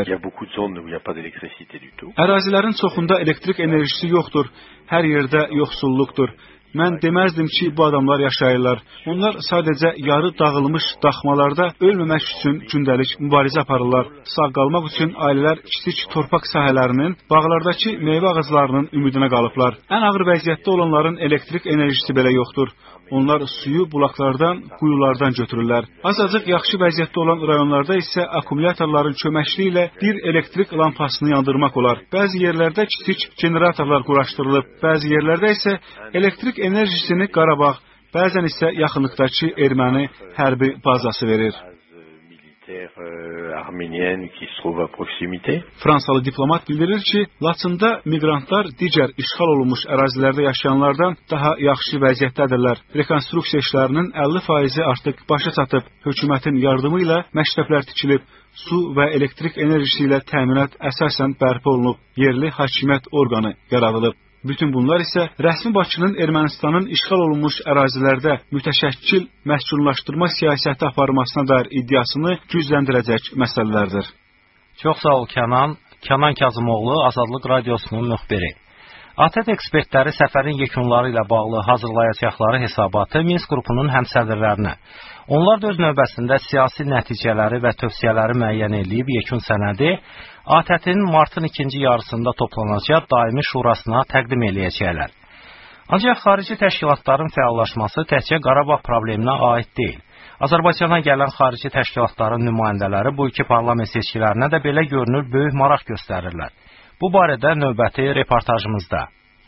B: Ərazilərin çoxunda elektrik enerjisi yoxdur, hər yerdə yoxsulluqdur. Mən deməzdim ki, bu adamlar yaşayırlar. Onlar sadəcə yarı dağılmış daxmalarda ölməmək üçün gündəlik mübarizə aparırlar. Sağ qalmaq üçün ailələr kiçik torpaq sahələrinin, bağlardakı meyvə ağaclarının ümidinə qalıblar. Ən ağır vəziyyətdə olanların elektrik enerjisi belə yoxdur. Onlar suyu bulaqlardan, quyulardan götürürlər. Azacıq yaxşı vəziyyətdə olan rayonlarda isə akkumulyatorların köməkliyi ilə bir elektrik lampasını yandırmaq olar. Bəzi yerlərdə kiçik generatorlar quraşdırılıb, bəzi yerlərdə isə elektrik enerjisini Qarabağ, bəzən isə yaxınlıqdakı erməni hərbi bazası verir. Fransalı diplomat bildirir ki, Laçında miqrantlar digər işğal olunmuş ərazilərdə yaşayanlardan daha yaxşı vəziyyətdədirlər. Rekonstruksiya işlərinin əlli faizi artıq başa çatıb. Hökumətin yardımı ilə məktəblər tikilib. Su və elektrik enerjisi ilə təminat əsasən bərpa olunub. Yerli hakimiyyət orqanı yaradılıb. Bütün bunlar isə rəsmi Bakının Ermənistanın işğal olunmuş ərazilərdə mütəşəkkil məskunlaşdırma siyasəti aparmasına dair iddiasını gücləndirəcək məsələlərdir.
M: Çox sağ ol Kənan. Kənan Kazımoğlu, Azadlıq Radiosunun müxbiri. ATƏT ekspertləri səfərin yekunları ilə bağlı hazırlayacaqları hesabatı Minsk qrupunun həmsədrlərinə. Onlar da öz növbəsində siyasi nəticələri və tövsiyələri müəyyən edib yekun sənədi ATƏT-in martın ikinci yarısında toplanacaq daimi şurasına təqdim eləyəcəklər. Ancaq xarici təşkilatların fəallaşması təkcə Qarabağ probleminə aid deyil. Azərbaycana gələn xarici təşkilatların nümayəndələri bu iki parlament seçkilərinə də belə görünür böyük maraq göstərirlər. Bu barədə növbəti reportajımızda.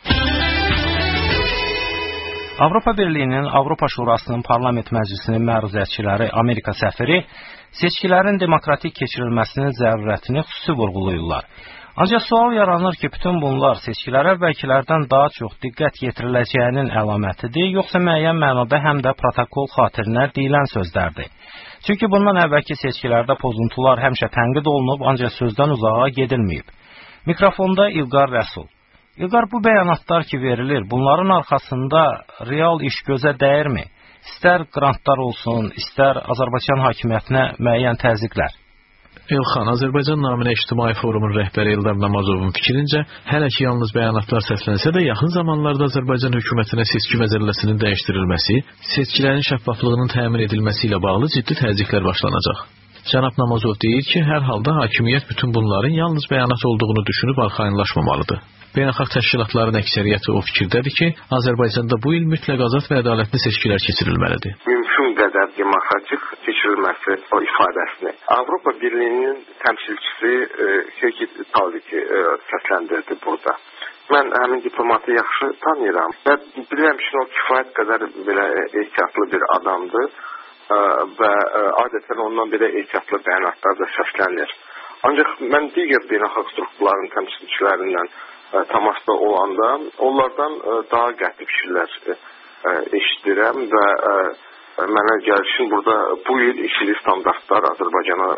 M: Avropa Birliyinin Avropa Şurasının Parlament Məclisinin məruzətçiləri Amerika səfiri seçkilərin demokratik keçirilməsinin zərurətini xüsusi vurğulayırlar. Ancaq sual yaranır ki, bütün bunlar seçkilərə əvvəlkilərdən daha çox diqqət yetiriləcəyinin əlamətidir, yoxsa müəyyən mənada həm də protokol xatirinə deyilən sözlərdir. Çünki bundan əvvəlki seçkilərdə pozuntular həmişə tənqid olunub, ancaq sözdən uzağa gedilməyib. Mikrofonda İlqar Rəsul. İlqar, bu bəyanatlar ki verilir, bunların arxasında real iş gözə dəyirmi? İstər qrantlar olsun, istər Azərbaycan hakimiyyətinə müəyyən təzyiqlər.
S: Elxan, Azərbaycan naminə İctimai Forumun rəhbəri Eldar Namazovun fikrincə, hələ ki yalnız bəyanatlar səslənsə də yaxın zamanlarda Azərbaycan hökumətinə seçki məcəlləsinin dəyişdirilməsi, seçkilərin şəffaflığının təmin edilməsi ilə bağlı ciddi təzyiqlər başlanacaq. Cənab Namazov deyir ki, hər halda hakimiyyət bütün bunların yalnız bəyanat olduğunu düşünüb arxayınlaşmamalıdır. Beynəlxalq təşkilatların əksəriyyəti o fikirdədir ki, Azərbaycanda bu il mütləq azad və ədalətli seçkilər keçirilməlidir.
O: Mümkün qədər demokratik keçirilməsi o ifadəsini Avropa Birliyinin təmsilçisi Sergi Pavliki səsləndirdi burada. Mən həmin diplomatı yaxşı tanıyıram və bilirəm ki, o kifayət qədər belə ehtiyatlı bir adamdır və adətən ondan belə ehtiyatlı bəyanatlar da səslənir. Ancaq mən digər beynəlxalq strukturların təmsilçilərindən təmasda olanda onlardan daha qəti fikirlər eşidirəm və mənə gəlir ki, burada bu il ikili standartlar Azərbaycana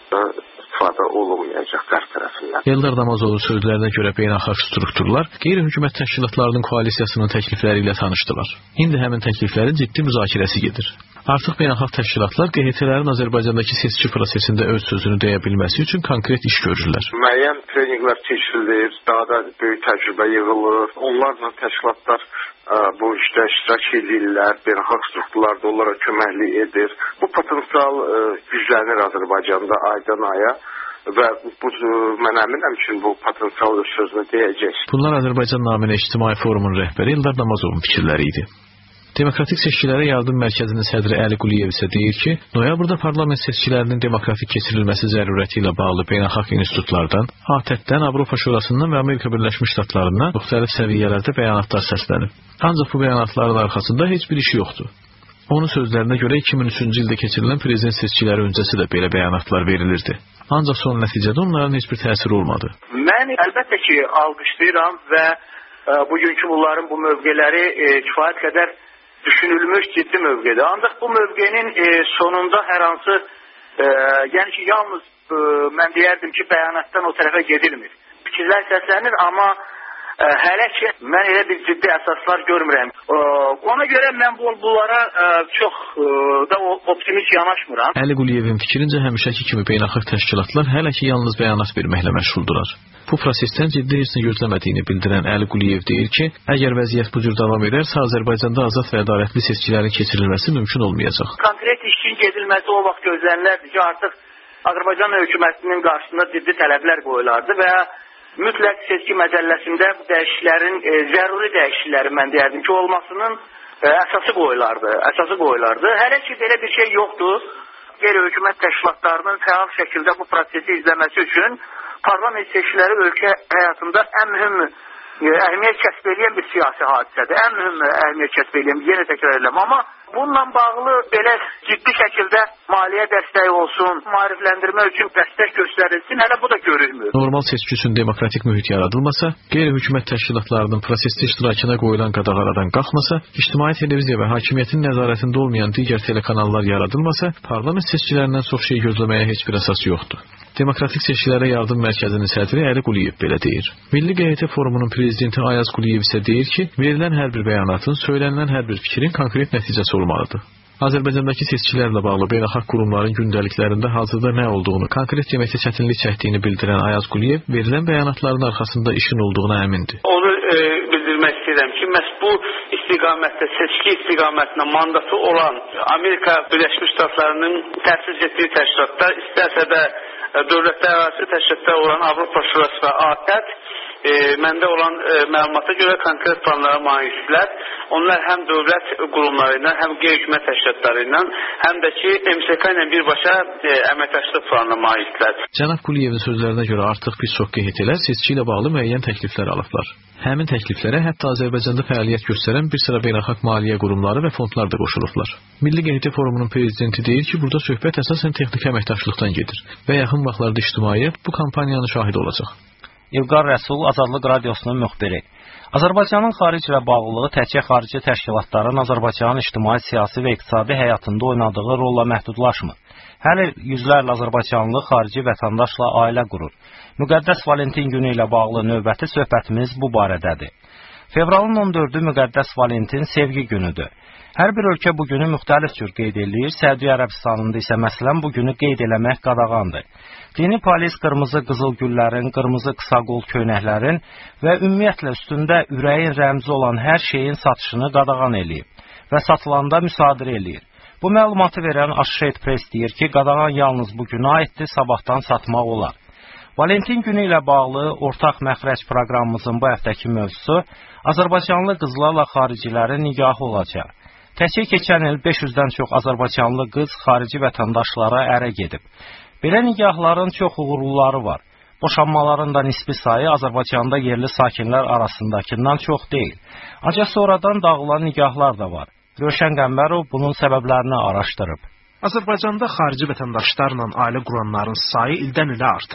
O: istifadə olunmayacaq qərb tərəfindən.
S: Eldar Namazov sözlərinə görə beynəlxalq strukturlar qeyri-hökumət təşkilatlarının koalisiyasının təklifləri ilə tanışdılar. İndi həmin təkliflərin ciddi müzakirəsi gedir. Artıq beynəlxalq təşkilatlar Q H T-lərin Azərbaycandakı seçki prosesində öz sözünü deyə bilməsi üçün konkret iş görürlər.
O: Müəyyən treninqlər keçirilir, daha da böyük təcrübə yığılır. Onlarla təşkilatlar bu işdə iştirak edirlər, beynəlxalq strukturlar da onlara köməklik edir. Bu potensial güclənir Azərbaycanda aydan aya və bu, mən əminəm ki, bu potensial öz sözünü deyəcək.
S: Bunlar Azərbaycan naminə İctimai Forumun rəhbəri Eldar Namazovun fikirləri idi. Demokratik seçkilərə yardım mərkəzinin sədri Əli Quliyev isə deyir ki, noyabrda parlament seçkilərinin demokratik keçirilməsi zərurəti ilə bağlı beynəlxalq institutlardan, A T E T-dən, Avropa Şurasından və Amerika Birləşmiş Ştatlarından müxtəlif səviyyələrdə bəyanatlar səslənib. Ancaq bu bəyanatların arxasında heç bir işi yoxdur. Onun sözlərinə görə iki min üçüncü ildə keçirilən prezident seçkiləri öncəsi də belə bəyanatlar verilirdi. Ancaq son nəticədə onların heç bir təsiri olmadı.
T: Mən əlbəttə ki, alqışlayıram və e, bugünkü bunların bu mövqeləri e, kifayət qədər düşünülmüş ciddi mövqedir. Ancaq bu mövqenin e, sonunda hər hansı, e, yəni ki, yalnız e, mən deyərdim ki, bəyanatdan o tərəfə gedilmir. Fikirlər səslənir, amma e, hələ ki, mən elə bir ciddi əsaslar görmürəm. E, ona görə mən bu, bunlara e, çox e, da optimist yanaşmıram.
S: Əli Quliyevin fikrincə həmişəki kimi beynəlxalq təşkilatlar hələ ki, yalnız bəyanat verməklə məşğuldular. Bu prosesdən ciddi heç nə gözləmədiyini bildirən Əli Quliyev deyir ki, əgər vəziyyət bu cür davam edərsə, Azərbaycanda azad və ədalətli seçkilərin keçirilməsi mümkün olmayacaq.
T: Konkret işin gedilməsi o vaxt gözlənilərdi ki, artıq Azərbaycan hökumətinin qarşısında ciddi tələblər qoyulardı və mütləq seçki məcəlləsində bu dəyişikliklərin, e, zəruri dəyişikliklərin mən deyərdim ki, olmasının e, əsası qoyulardı, əsası qoyulardı. Hələ ki, belə bir şey yoxdur. Qeyri-hökumət təşkilatlarının fəal şəkildə bu prosesi izləməsi üçün parlament seçkiləri ölkə həyatında ən mühüm əhəmiyyət kəsb edən bir siyasi hadisədir. Ən mühüm əhəmiyyət kəsb edən, yenə təkrar edirəm. Amma bununla bağlı belə ciddi şəkildə maliyyə dəstəyi olsun, maarifləndirmə üçün dəstək göstərilsin, hələ bu da görülmür.
S: Normal seçki üçün demokratik mühit yaradılmasa, qeyri-hökumət təşkilatlarının prosesdə iştirakına qoyulan qadağalardan qalxmasa, ictimai televiziya və hakimiyyətin nəzarətində olmayan digər telekanallar yaradılmasa, parlament seçkilərindən çox şey gözləməyə heç bir əsas yoxdur. Demokratik seçkilərə yardım mərkəzinin sədri Əli Quliyev belə deyir. Milli Q H T Forumunun prezidenti Ayaz Quliyev isə deyir ki, verilən hər bir bəyanatın, söylənilən hər bir fikrin konkret nəticəsi olmalıdır. Azərbaycandakı seçkilərlə bağlı beynəlxalq qurumların gündəliklərində hazırda nə olduğunu, konkret deməkdə çətinlik çəkdiyini bildirən Ayaz Quliyev verilən bəyanatların arxasında işin olduğuna əmindir.
U: Onu e, bildirmək istəyirəm ki, məhz bu istiqamətdə, seçki istiqamətində mandatı olan Amerika Birləşmiş Ştatlarının təsis etdiyi təşkilatlar, istərsə də dövlətlərarası təşkilatlar olan Avropa Şurası və A T E T e, məndə olan e, məlumata görə konkret planlara malikdirlər. Onlar həm dövlət qurumları ilə, həm qeyri-hökumət təşkilatları ilə, həm də ki, M S K ilə birbaşa e, əməkdaşlıq planına malikdirlər.
S: Cənab Quliyevin sözlərinə görə artıq bir çox Q H T-lər seçki ilə bağlı müəyyən təkliflər alıblar. Həmin təkliflərə hətta Azərbaycanda fəaliyyət göstərən bir sıra beynəlxalq maliyyə qurumları və fondlar da qoşulublar. Milli Q H T Forumunun prezidenti deyir ki, burada söhbət əsasən texniki əməkdaşlıqdan gedir və yaxın vaxtlarda ictimaiyyət bu kampaniyanın şahidi olacaq.
M: İlqar Rəsul, Azadlıq Radiosunun müxbiri. Azərbaycanın xariclə bağlılığı təkcə xarici təşkilatların Azərbaycanın ictimai, siyasi və iqtisadi həyatında oynadığı rolla məhdudlaşmır. Hər il yüzlərlə azərbaycanlı xarici vətəndaşla ailə qurur. Müqəddəs Valentin günü ilə bağlı növbəti söhbətimiz bu barədədir. Fevralın on dördü Müqəddəs Valentin sevgi günüdür. Hər bir ölkə bu günü müxtəlif cür qeyd edir, Səudiyyə Ərəbistanında isə məsələn bu günü qeyd eləmək qadağandır. Dini polis qırmızı qızıl güllərin, qırmızı qısaqol köynəklərin və ümumiyyətlə üstündə ürəyin rəmzi olan hər şeyin satışını qadağan eləyib və satılanda müsadirə eləyir. Bu məlumatı verən Associated Press deyir ki, qadağan yalnız bu günə aiddir, sabahdan satmaq olar. Valentin günü ilə bağlı ortaq məxrəc proqramımızın bu həftəki mövzusu Azərbaycanlı qızlarla xaricilərin nigahı olacaq. Təkcə keçən il beş yüzdən çox azərbaycanlı qız xarici vətəndaşlara ərə gedib. Belə nigahların çox uğurluları var. Boşanmaların da nisbi sayı Azərbaycanda yerli sakinlər arasındakından çox deyil. Ancaq sonradan dağılan nigahlar da var. Rövşən Qəmbərov bunun səbəblərini araşdırıb.
V: Azərbaycanda xarici vətəndaşlarla ailə quranların sayı ildən ilə artır.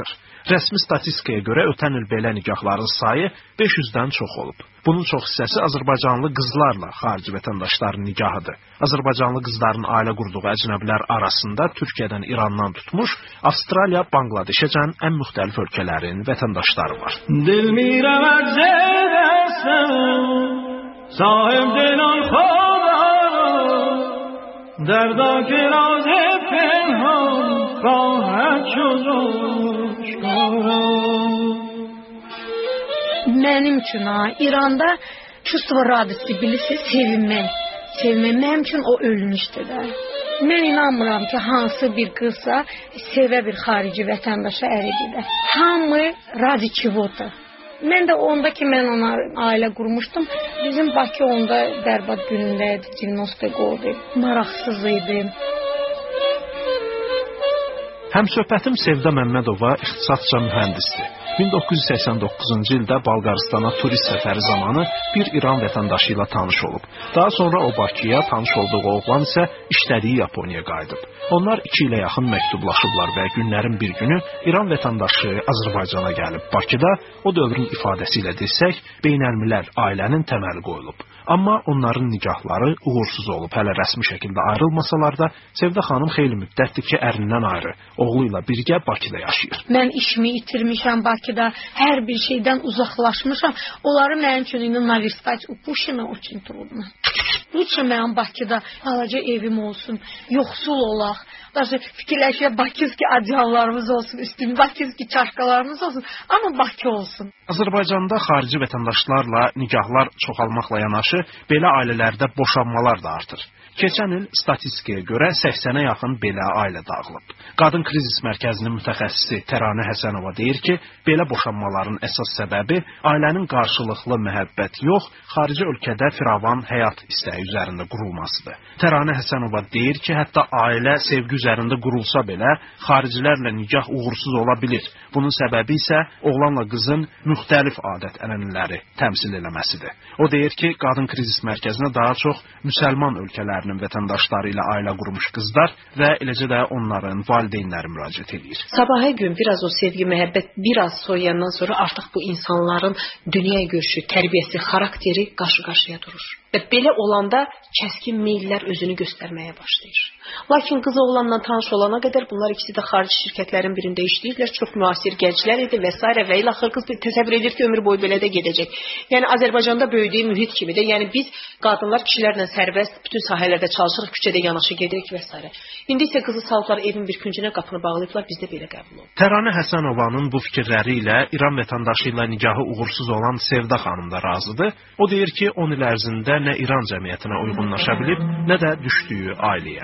C: Rəsmi statistikaya görə ötən il belə nikahların sayı beş yüzdən çox olub. Bunun çox hissəsi Azərbaycanlı qızlarla xarici vətəndaşların nikahıdır. Azərbaycanlı qızların ailə qurduğu əcnəbilər arasında Türkiyədən İrandan tutmuş, Avstraliya, Bangladeşəcən ən müxtəlif ölkələrin vətəndaşları var.
V: Dil mirəmət zədəsən, sahib dilan xodar, dərda ki razı pinhan, xahət çocuk
P: Mənim üçün ha, İranda çustva radisi bilirsiniz, sevinmək. Sevmək mənim üçün o ölmüşdür da. Mən inanmıram ki, hansı bir qızsa sevə bir xarici vətəndaşa əridir də. Hamı radi çivota. Mən də onda ki, mən ona ailə qurmuşdum. Bizim Bakı onda bərbad günündə idi, девяностые годы. Maraqsız idi.
C: Həmsöhbətim Sevda Məmmədova ixtisasca mühəndisdir. min doqquz yüz səksən doqquzuncu ildə Balqaristana turist səfəri zamanı bir İran vətəndaşı ilə tanış olub. Daha sonra o Bakıya, tanış olduğu oğlan isə işlədiyi Yaponiyaya qayıdıb. Onlar iki ilə yaxın məktublaşıblar və günlərin bir günü İran vətəndaşı Azərbaycana gəlib. Bakıda o dövrün ifadəsi ilə desək, beynəlmiləl ailənin təməli qoyulub. Amma onların nikahları uğursuz olub. Hələ rəsmi şəkildə ayrılmasalar da, Sevda xanım xeyli müddətdir ki, ərindən ayrı, oğlu ilə birgə Bakıda yaşayır.
P: Mən işimi itirmişəm Bakıda, hər bir şeydən uzaqlaşmışam. Onları mənim üçün indi naverstать упущено очень трудно. Lütfen mənim Bakıda balaca evim olsun, yoxsul olaq. Даже fikirləşirəm, Bakıski adyallarımız olsun, üstün Bakıski çaşqalarımız olsun, amma Bakı olsun.
C: Azərbaycanda xarici vətəndaşlarla nikahlar çoxalmaqla yanaşı, belə ailələrdə boşanmalar da artır. Keçən il statistikaya görə səksənə yaxın belə ailə dağılıb. Qadın Krizis Mərkəzinin mütəxəssisi Təranə Həsənova deyir ki, belə boşanmaların əsas səbəbi ailənin qarşılıqlı məhəbbət yox, xarici ölkədə firavan həyat istəyi üzərində qurulmasıdır. Təranə Həsənova deyir ki, hətta ailə sevgi üzərində qurulsa belə, xaricilərlə nikah uğursuz ola bilir. Bunun səbəbi isə oğlanla qızın müxtəlif adət-ənənələri təmsil eləməsidir. O deyir ki, Qadın Krizis Mərkəzinə daha çox müsəlman ölkələrinin vətəndaşları ilə ailə qurmuş qızlar və eləcə də onların valideynləri müraciət edir.
W: Sabahı gün biraz o sevgi, məhəbbət biraz soyandan sonra artıq bu insanların dünya görüşü, tərbiyəsi, xarakteri qarşı-qarşıya durur. Və belə olanda kəskin meyllər özünü göstərməyə başlayır. Lakin qız oğlanla tanış olana qədər bunlar ikisi də xarici şirkətlərin birində işləyirlər, çox müasir gənclər idi və s. və ilə axır qız təsəvvür edir ki, ömür boyu belə də gedəcək. Yəni Azərbaycanda böyüdüyü mühit kimidir. Yəni biz qadınlar kişilərlə sərbəst bütün sahələrdə çalışırıq, küçədə yanaşı gedirik və s. İndi isə qızı salıblar evin bir küncünə, qapını bağlayıblar, bizdə belə qəbul olub.
C: Təranə Həsənovanın bu fikirləri ilə İran vətəndaşı ilə nikahı uğursuz olan Sevda xanım da razıdır. O deyir ki, on il ərzində nə İran cəmiyyətinə uyğunlaşa bilib, nə də düşdüyü ailəyə.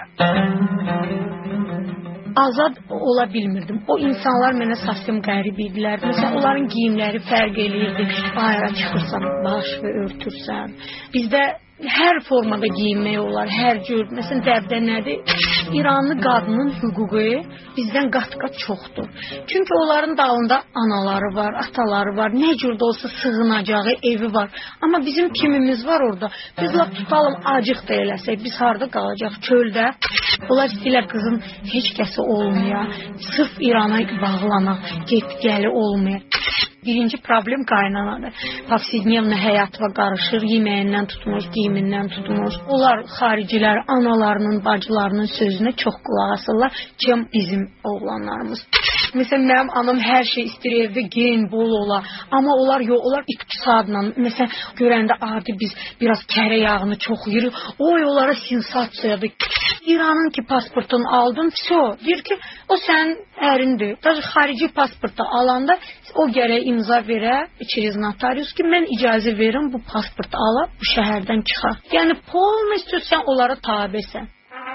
P: Azad ola bilmirdim. O insanlar mənə səsim qərib idilər. Məsələn, onların giyimləri fərq eləyirdi. Bayıra çıxırsan, baş və örtürsən. Bizdə hər formada giyinmək olar, hər cür. Məsələn, dəbdə nədir? İranlı qadının hüququ bizdən qat-qat çoxdur. Çünki onların dalında anaları var, ataları var, nə cür də olsa sığınacağı evi var. Amma bizim kimimiz var orada? Biz laf tutalım, acıq da eləsək, biz harada qalacaq? Çöldə. Onlar istəyirlər qızın heç kəsi olmaya, sırf İrana bağlanaq, get-gəli olmaya. Birinci problem qaynanadır. Povsednevna həyatına qarışır, yeməyindən tutmuş, giyimindən tutmuş. Onlar xaricilər analarının, bacılarının sözünə çox qulaq asırlar, kim bizim oğlanlarımız. Məsələn, mənim anam hər şey istəyir, evdə gen, bol ola. Amma onlar yox, onlar iqtisadla. Məsələn, görəndə adi biz biraz kərə yağını çox yeyirik. Oy, onlara sensasiyadır. İranın ki pasportunu aldın, все. Deyir ki, o sənin ərindir. Даже xarici pasportu alanda o gərək imza verə, через notarius ki, mən icazə verim bu pasportu ala, bu şəhərdən çıxa. Yəni, polностью sən onlara tabesən.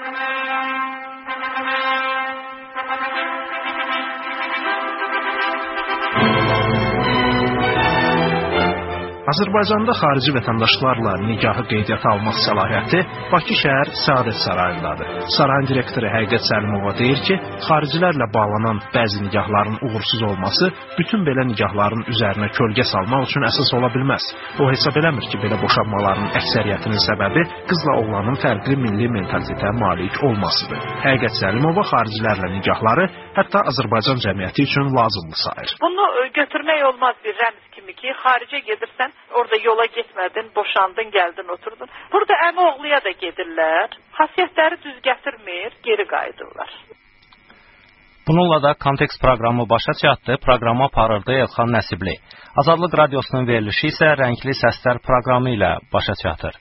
C: Azərbaycanda xarici vətəndaşlarla nikahı qeydiyyata almaq səlahiyyəti Bakı şəhər Səadət Sarayındadır. Sarayın direktoru Həqiqət Səlimova deyir ki, xaricilərlə bağlanan bəzi nikahların uğursuz olması bütün belə nikahların üzərinə kölgə salmaq üçün əsas ola bilməz. O hesab eləmir ki, belə boşanmaların əksəriyyətinin səbəbi qızla oğlanın fərqli milli mentalitetə malik olmasıdır. Həqiqət Səlimova xaricilərlə nikahları hətta Azərbaycan cəmiyyəti üçün lazımlı sayır.
Q: Bunu götürmək olmaz bir rəmz kimi ki, xaricə gedirsən, orada yola getmədin, boşandın, gəldin, oturdun. Burada əmi oğluya da gedirlər. Xasiyyətləri düz gətirmir, geri qayıdırlar.
M: Bununla da Kontekst proqramı başa çatdı. Proqramı aparırdı Elxan Nəsibli. Azadlıq Radiosunun verilişi isə Rəngli Səslər proqramı ilə başa çatır.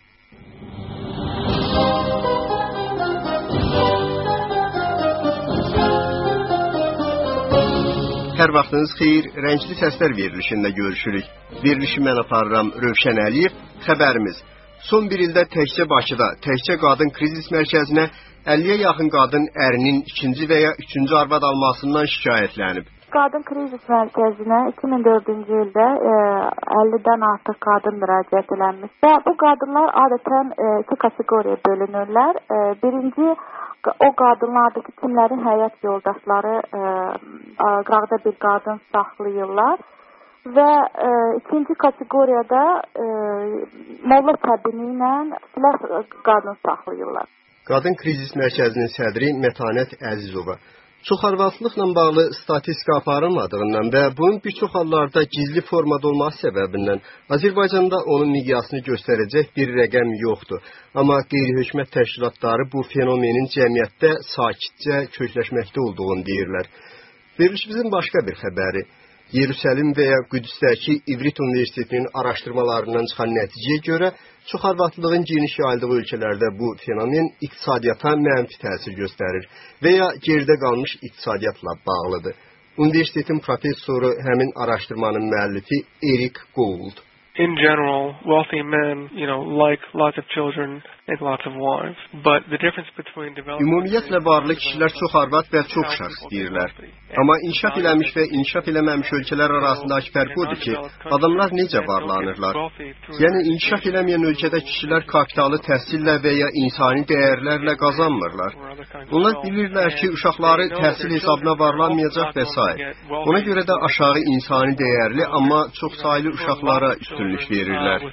D: Hər vaxtınız xeyir, Rəngli Səslər verilişində görüşürük. Verilişi mən aparıram Rövşən Əliyev. Xəbərimiz. Son bir ildə təkcə Bakıda, təkcə qadın krizis mərkəzinə əlliyə yaxın qadın ərinin ikinci və ya üçüncü arvad almasından şikayətlənib.
E: Qadın krizis mərkəzinə iki min dördüncü ildə e, əllidən artıq qadın müraciət edilmiş və bu qadınlar adətən e, iki kateqoriyaya bölünürlər. E, birinci o qadınlardır ki, kimlərin həyat yoldaşları e, qıraqda bir qadın saxlayırlar. Və e, ikinci kateqoriyada e, molla təbini ilə silah qadın saxlayırlar.
D: Qadın krizis mərkəzinin sədri Mətanət Əzizova. Çoxarvatlıqla bağlı statistika aparılmadığından və bunun bir çox hallarda gizli formada olması səbəbindən Azərbaycanda onun miqyasını göstərəcək bir rəqəm yoxdur. Amma qeyri-hökumət təşkilatları bu fenomenin cəmiyyətdə sakitcə kökləşməkdə olduğunu deyirlər. Verilişimizin başqa bir xəbəri. Yerusəlim və ya Qüdsdəki İvrit Universitetinin araşdırmalarından çıxan nəticəyə görə çoxarvatlılığın geniş yayıldığı ölkələrdə bu fenomen iqtisadiyyata mənfi təsir göstərir və ya geridə qalmış iqtisadiyyatla bağlıdır. Universitetin professoru həmin araşdırmanın müəllifi Eric Gould.
G: In general, wealthy men, you know, like lots of children and lots of wives. But the difference between developing...
D: Ümumiyyətlə varlı kişilər çox arvad və çox uşaq istəyirlər. Amma inkişaf eləmiş və inkişaf eləməmiş ölkələr arasındakı fərq odur ki, adamlar necə varlanırlar. Yəni, inkişaf eləməyən ölkədə kişilər kapitalı təhsillə və ya insani dəyərlərlə qazanmırlar. Onlar bilirlər ki, uşaqları təhsil hesabına varlanmayacaq və s. Ona görə də aşağı insani dəyərli, amma çox saylı uşaqlara üstünlük verirlər.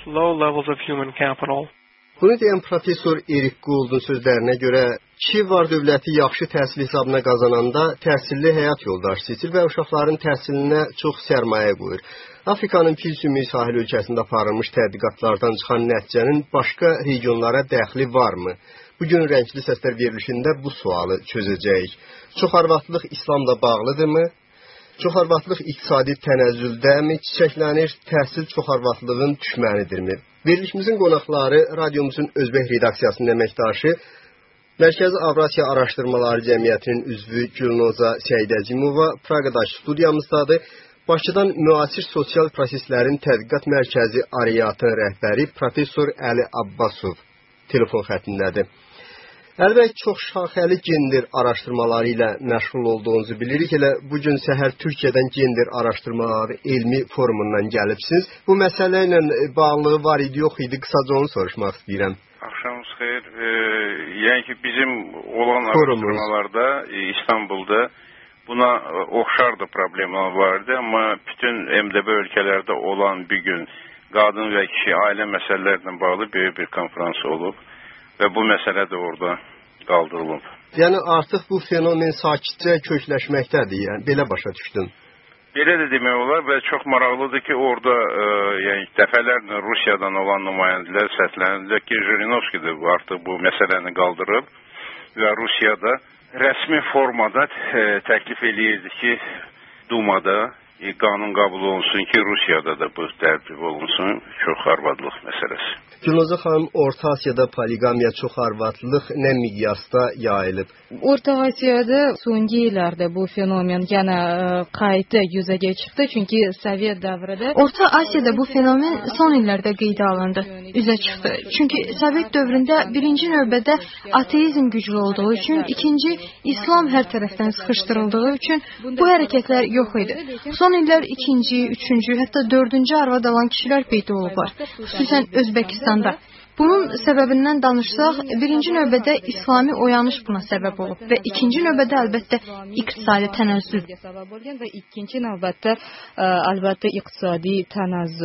D: Bunu deyən professor Eric Gould'un sözlərinə görə, kişi var dövləti yaxşı təhsil hesabına qazananda təhsilli həyat yoldaşı seçir və uşaqların təhsilinə çox sərmayə qoyur. Afrikanın Pilsümü sahil ölkəsində aparılmış tədqiqatlardan çıxan nəticənin başqa regionlara dəxli varmı? Bugün Rəngli Səslər verilişində bu sualı çözəcəyik. Çoxarvatlılıq İslamla bağlıdırmı? Çoxarvatlılıq iqtisadi tənəzzüldəmi çiçəklənir, təhsil çoxarvatlılığın düşmənidirmi? Verilişimizin qonaqları radiomuzun Özbək redaksiyasının əməkdaşı, Mərkəzi Avrasiya Araşdırmaları Cəmiyyətinin üzvü Gülnoza Səidəcimova Praqadakı studiyamızdadır. Bakıdan müasir sosial proseslərin tədqiqat mərkəzi Ariyatın rəhbəri professor Əli Abbasov telefon xəttindədir. Əlbəttə, çox şaxəli gender araşdırmaları ilə məşğul olduğunuzu bilirik. Elə bugün səhər Türkiyədən gender araşdırmaları elmi forumundan gəlibsiniz. Bu məsələ ilə bağlılığı var idi, yox idi? Qısaca onu soruşmaq istəyirəm.
N: Axşamınız xeyir. E, yəni ki, bizim olan araşdırmalarda e, İstanbul'da buna oxşar da problemlər vardı. Amma bütün M D B ölkələrdə olan bir gün qadın və kişi ailə məsələlərlə bağlı böyük bir konferans olub. Və bu məsələ də orada qaldırılıb.
D: Yəni artıq bu fenomen sakitcə kökləşməkdədir, yəni belə başa düşdüm.
N: Belə də demək olar və çox maraqlıdır ki, orada e, yəni dəfələrlə Rusiyadan olan nümayəndələr səslənirlər ki, Jirinovski də artıq bu məsələni qaldırıb və Rusiyada rəsmi formada e, təklif eləyirdi ki, Dumada e, qanun qəbul olunsun ki, Rusiyada da bu tərtib olunsun, çox arvadlıq məsələsi.
D: Gülnoza xanım, Orta Asiyada poliqamiya, çox arvadlıq nə miqyasda yayılıb?
X: Orta Asiyada son illərdə bu fenomen yenə qayıtdı, yüzəyə çıxdı. Çünki Sovet dövründə
A: Orta Asiyada bu fenomen son illərdə qeydə alındı, üzə çıxdı. Çünki Sovet dövründə birinci növbədə ateizm güclü olduğu üçün, ikinci İslam hər tərəfdən sıxışdırıldığı üçün bu hərəkətlər yox idi. Son illər ikinci, üçüncü, hətta dördüncü arvad alan kişilər peyda olublar. Xüsusən Özbəkistanda. Bunun səbəbindən danışsaq, birinci növbədə İslami oyanış buna səbəb olub və ikinci növbədə əlbəttə iqtisadi tənəzzül.
X: Və ikinci növbədə əlbəttə iqtisadi tənəzzül.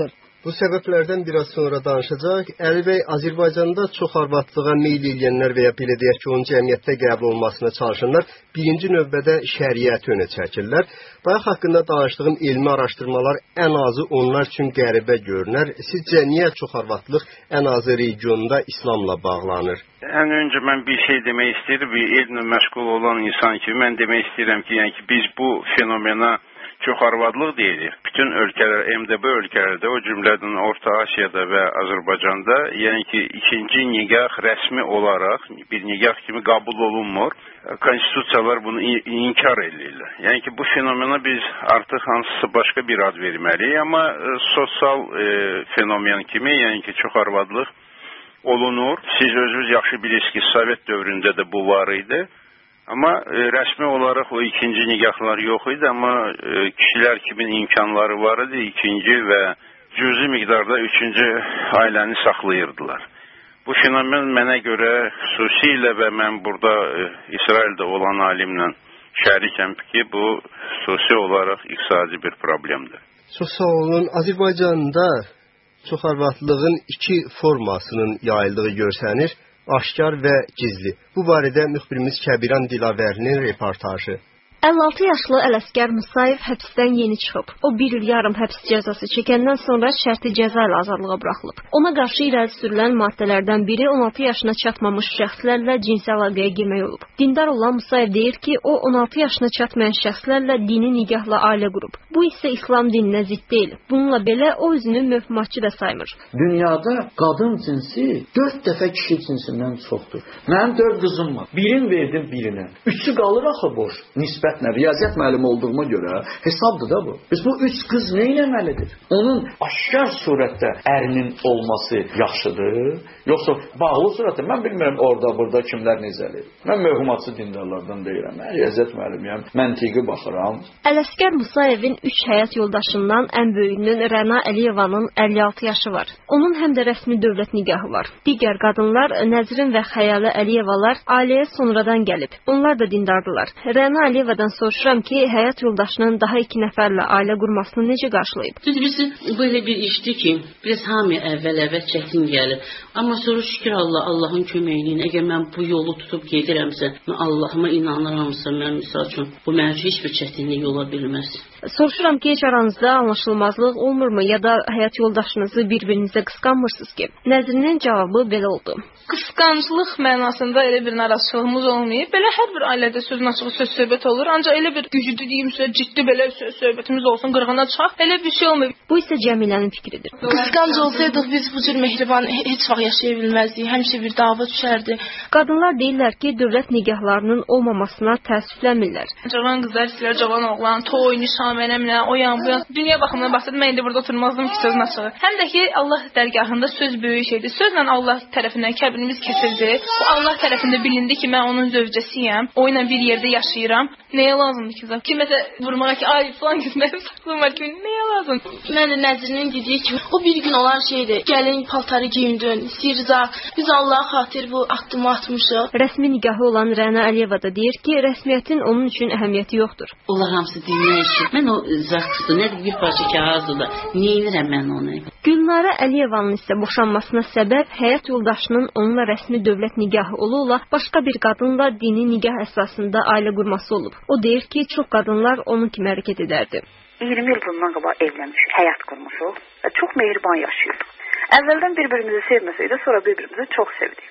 D: Bu səbəblərdən biraz sonra danışacaq. Əli bəy, Azərbaycanda çox arvadlığa meyl edənlər və ya belə deyək ki, onun cəmiyyətdə qəbul olunmasına çalışanlar birinci növbədə şəriət önə çəkirlər. Bayaq haqqında danışdığım elmi araşdırmalar ən azı onlar üçün qəribə görünər. Sizcə niyə çox arvadlıq ən azı regionda İslamla bağlanır?
N: Ən öncə mən bir şey demək istəyirəm. Bir elmlə məşğul olan insan kimi mən demək istəyirəm ki, yəni ki, biz bu fenomena çox arvadlıq deyirik. Bütün ölkələr, M D B ölkələrdə, o cümlədən Orta Asiyada və Azərbaycanda, yəni ki, ikinci nigah rəsmi olaraq bir nigah kimi qəbul olunmur. Konstitusiyalar bunu inkar edirlər. Yəni ki, bu fenomena biz artıq hansısa başqa bir ad verməliyik, amma e, sosial e, fenomen kimi, yəni ki, çox arvadlıq olunur. Siz özünüz yaxşı bilirsiniz ki, Sovet dövründə də bu var idi. Amma e, rəsmi olaraq o ikinci nigahlar yox idi, amma e, kişilər kimin imkanları var idi, ikinci və cüzi miqdarda üçüncü ailəni saxlayırdılar. Bu fenomen mənə görə xüsusilə və mən burada e, İsraildə olan alimlə şərikəm ki, bu xüsusi olaraq iqtisadi bir problemdir.
D: Çox sağ olun. Azərbaycanda çox arvadlığın iki formasının yayıldığı görsənir. Aşkar və gizli. Bu barədə müxbirimiz Kəbiran Dilavərlinin reportajı.
F: əlli altı yaşlı Ələsgər Musayev həbsdən yeni çıxıb. O bir il yarım həbs cəzası çəkəndən sonra şərti cəza ilə azadlığa buraxılıb. Ona qarşı irəli sürülən maddələrdən biri on altı yaşına çatmamış şəxslərlə cinsi əlaqəyə girmək olub. Dindar olan Musayev deyir ki, o on altı yaşına çatmayan şəxslərlə dini nigahla ailə qurub. Bu isə İslam dininə zidd deyil. Bununla belə o özünü mövhumatçı da saymır.
R: Dünyada qadın cinsi dörd dəfə kişi cinsindən çoxdur. Mənim dörd qızım var. Birini verdim birinə. Üçü qalır axı boş. Nisbət riyaziyyat müəllimi olduğuma görə hesabdır da bu. Biz bu üç qız nə etməlidir? Onun aşkar surətdə ərinin olması yaxşıdır, yoxsa bağlı surətdə? Mən bilmirəm orada, burada kimlər necəlir. Mən mövhumatçı dindarlardan deyirəm. Mən riyaziyyat müəllimiyəm, məntiqi baxıram.
F: Ələsgər Musayevin üç həyat yoldaşından ən böyüyünün Rəna Əliyevanın əlli altı yaşı var. Onun həm də rəsmi dövlət nigahı var. Digər qadınlar Nəzrin və Xəyalə Əliyevalar ailəyə sonradan gəlib. Onlar da dindardılar. Rəna Əliyevadan soruşuram ki, həyat yoldaşının daha iki nəfərlə ailə qurmasını necə qarşılayıb?
H: Düzdür, böyle bir işdir ki, biraz hamıya əvvəl-əvvəl çətin gəlir. Amma sonra şükür Allah, Allahın köməkliyin, əgər mən bu yolu tutub gedirəmsə, mən Allahıma inanıramsa, mən misal üçün, bu mənim üçün heç bir çətinlik ola bilməz.
F: Soruşuram ki, heç aranızda anlaşılmazlıq olmurmu ya da həyat yoldaşınızı bir-birinizə qısqanmırsınız ki? Nəzrinin cavabı belə oldu.
I: Qısqanclıq mənasında elə bir narazılığımız olmayıb. Belə hər bir ailədə sözün açığı söz söhbət olur. Ancaq elə bir güclü deyim söz, ciddi belə söz söhbətimiz olsun, qırğına çıxaq. Elə bir şey olmayıb.
F: Bu isə Cəmilənin fikridir.
I: Qısqanc olsaydıq biz bu cür mehriban heç vaxt yaşaya bilməzdik. Həmişə bir dava düşərdi.
F: Qadınlar deyirlər ki, dövlət nigahlarının olmamasına təəssüflənmirlər.
I: Cavan qızlar istəyirlər, cavan oğlan, toy, nişan, mənəmlə, o yan, bu yan. Dünya baxımından baxsaq mən indi burada oturmazdım ki, sözün açığı. Həm də ki, Allah dərgahında söz böyük şeydir. Sözlə Allah tərəfindən kəbinimiz kəsildi. Bu Allah tərəfində bilindi ki, mən onun zövcəsiyəm. O ilə bir yerdə yaşayıram. Nəyə lazımdır ki? Kiməsə vurmağa ki, ay falan güzmərim saxlım var ki, nəyə lazım?
J: Mən də Nəzrinin dediyi kimi, o bir gün olan şeydir. Gəlin paltarı giyindin, sirzaq. Biz Allah'a xatir bu addımı atmışıq.
F: Rəsmi nigahı olan Rəna Əliyeva da deyir ki, rəsmiyyətin onun üçün əhəmiyyəti yoxdur.
H: Onlar hamısı dinlə işi. Mən o zaxtdır, nədir bir parça kağızdır da, neyinirəm mən onu?
F: Gülnara Əliyevanın isə boşanmasına səbəb həyat yoldaşının onunla rəsmi dövlət nigahı ola-ola başqa bir qadınla dini nigah əsasında ailə qurması olub. O deyir ki, çox qadınlar onun kimi hərəkət edərdi.
K: iyirmi il bundan qabaq evlənmişik, həyat qurmuşuq və çox mehriban yaşayırdıq. Əvvəldən bir-birimizi sevməsəydik, sonra bir-birimizi çox sevdik.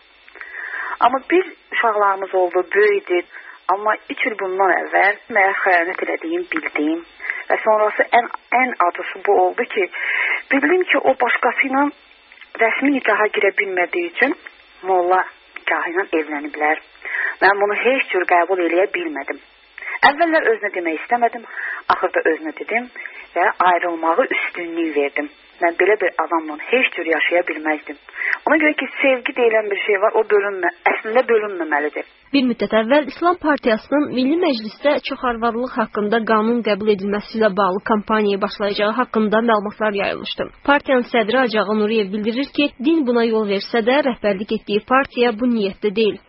K: Amma bir uşaqlarımız oldu, böyüdü. Amma üç il bundan əvvəl mənə xəyanət elədiyim bildiyim və sonrası ən, ən acısı bu oldu ki, bildim ki, o başqası ilə rəsmi nikaha girə bilmədiyi üçün molla nikahı ilə evləniblər. Mən bunu heç cür qəbul eləyə bilmədim. Əvvəllər özünə demək istəmədim, axırda özünə dedim və ayrılmağı üstünlük verdim. Mən belə bir adamla heç cür yaşaya bilməzdim. Ona görə ki, sevgi deyilən bir şey var, o bölünmə, əslində bölünməməlidir.
F: Bir müddət əvvəl İslam Partiyasının Milli Məclisdə çoxarvadlıq haqqında qanun qəbul edilməsi ilə bağlı kampaniyaya başlayacağı haqqında məlumatlar yayılmışdı. Partiyanın sədri Acağa Nuriyev bildirir ki, din buna yol versə də rəhbərlik etdiyi partiya bu niyyətdə deyil.
Y: Biz belə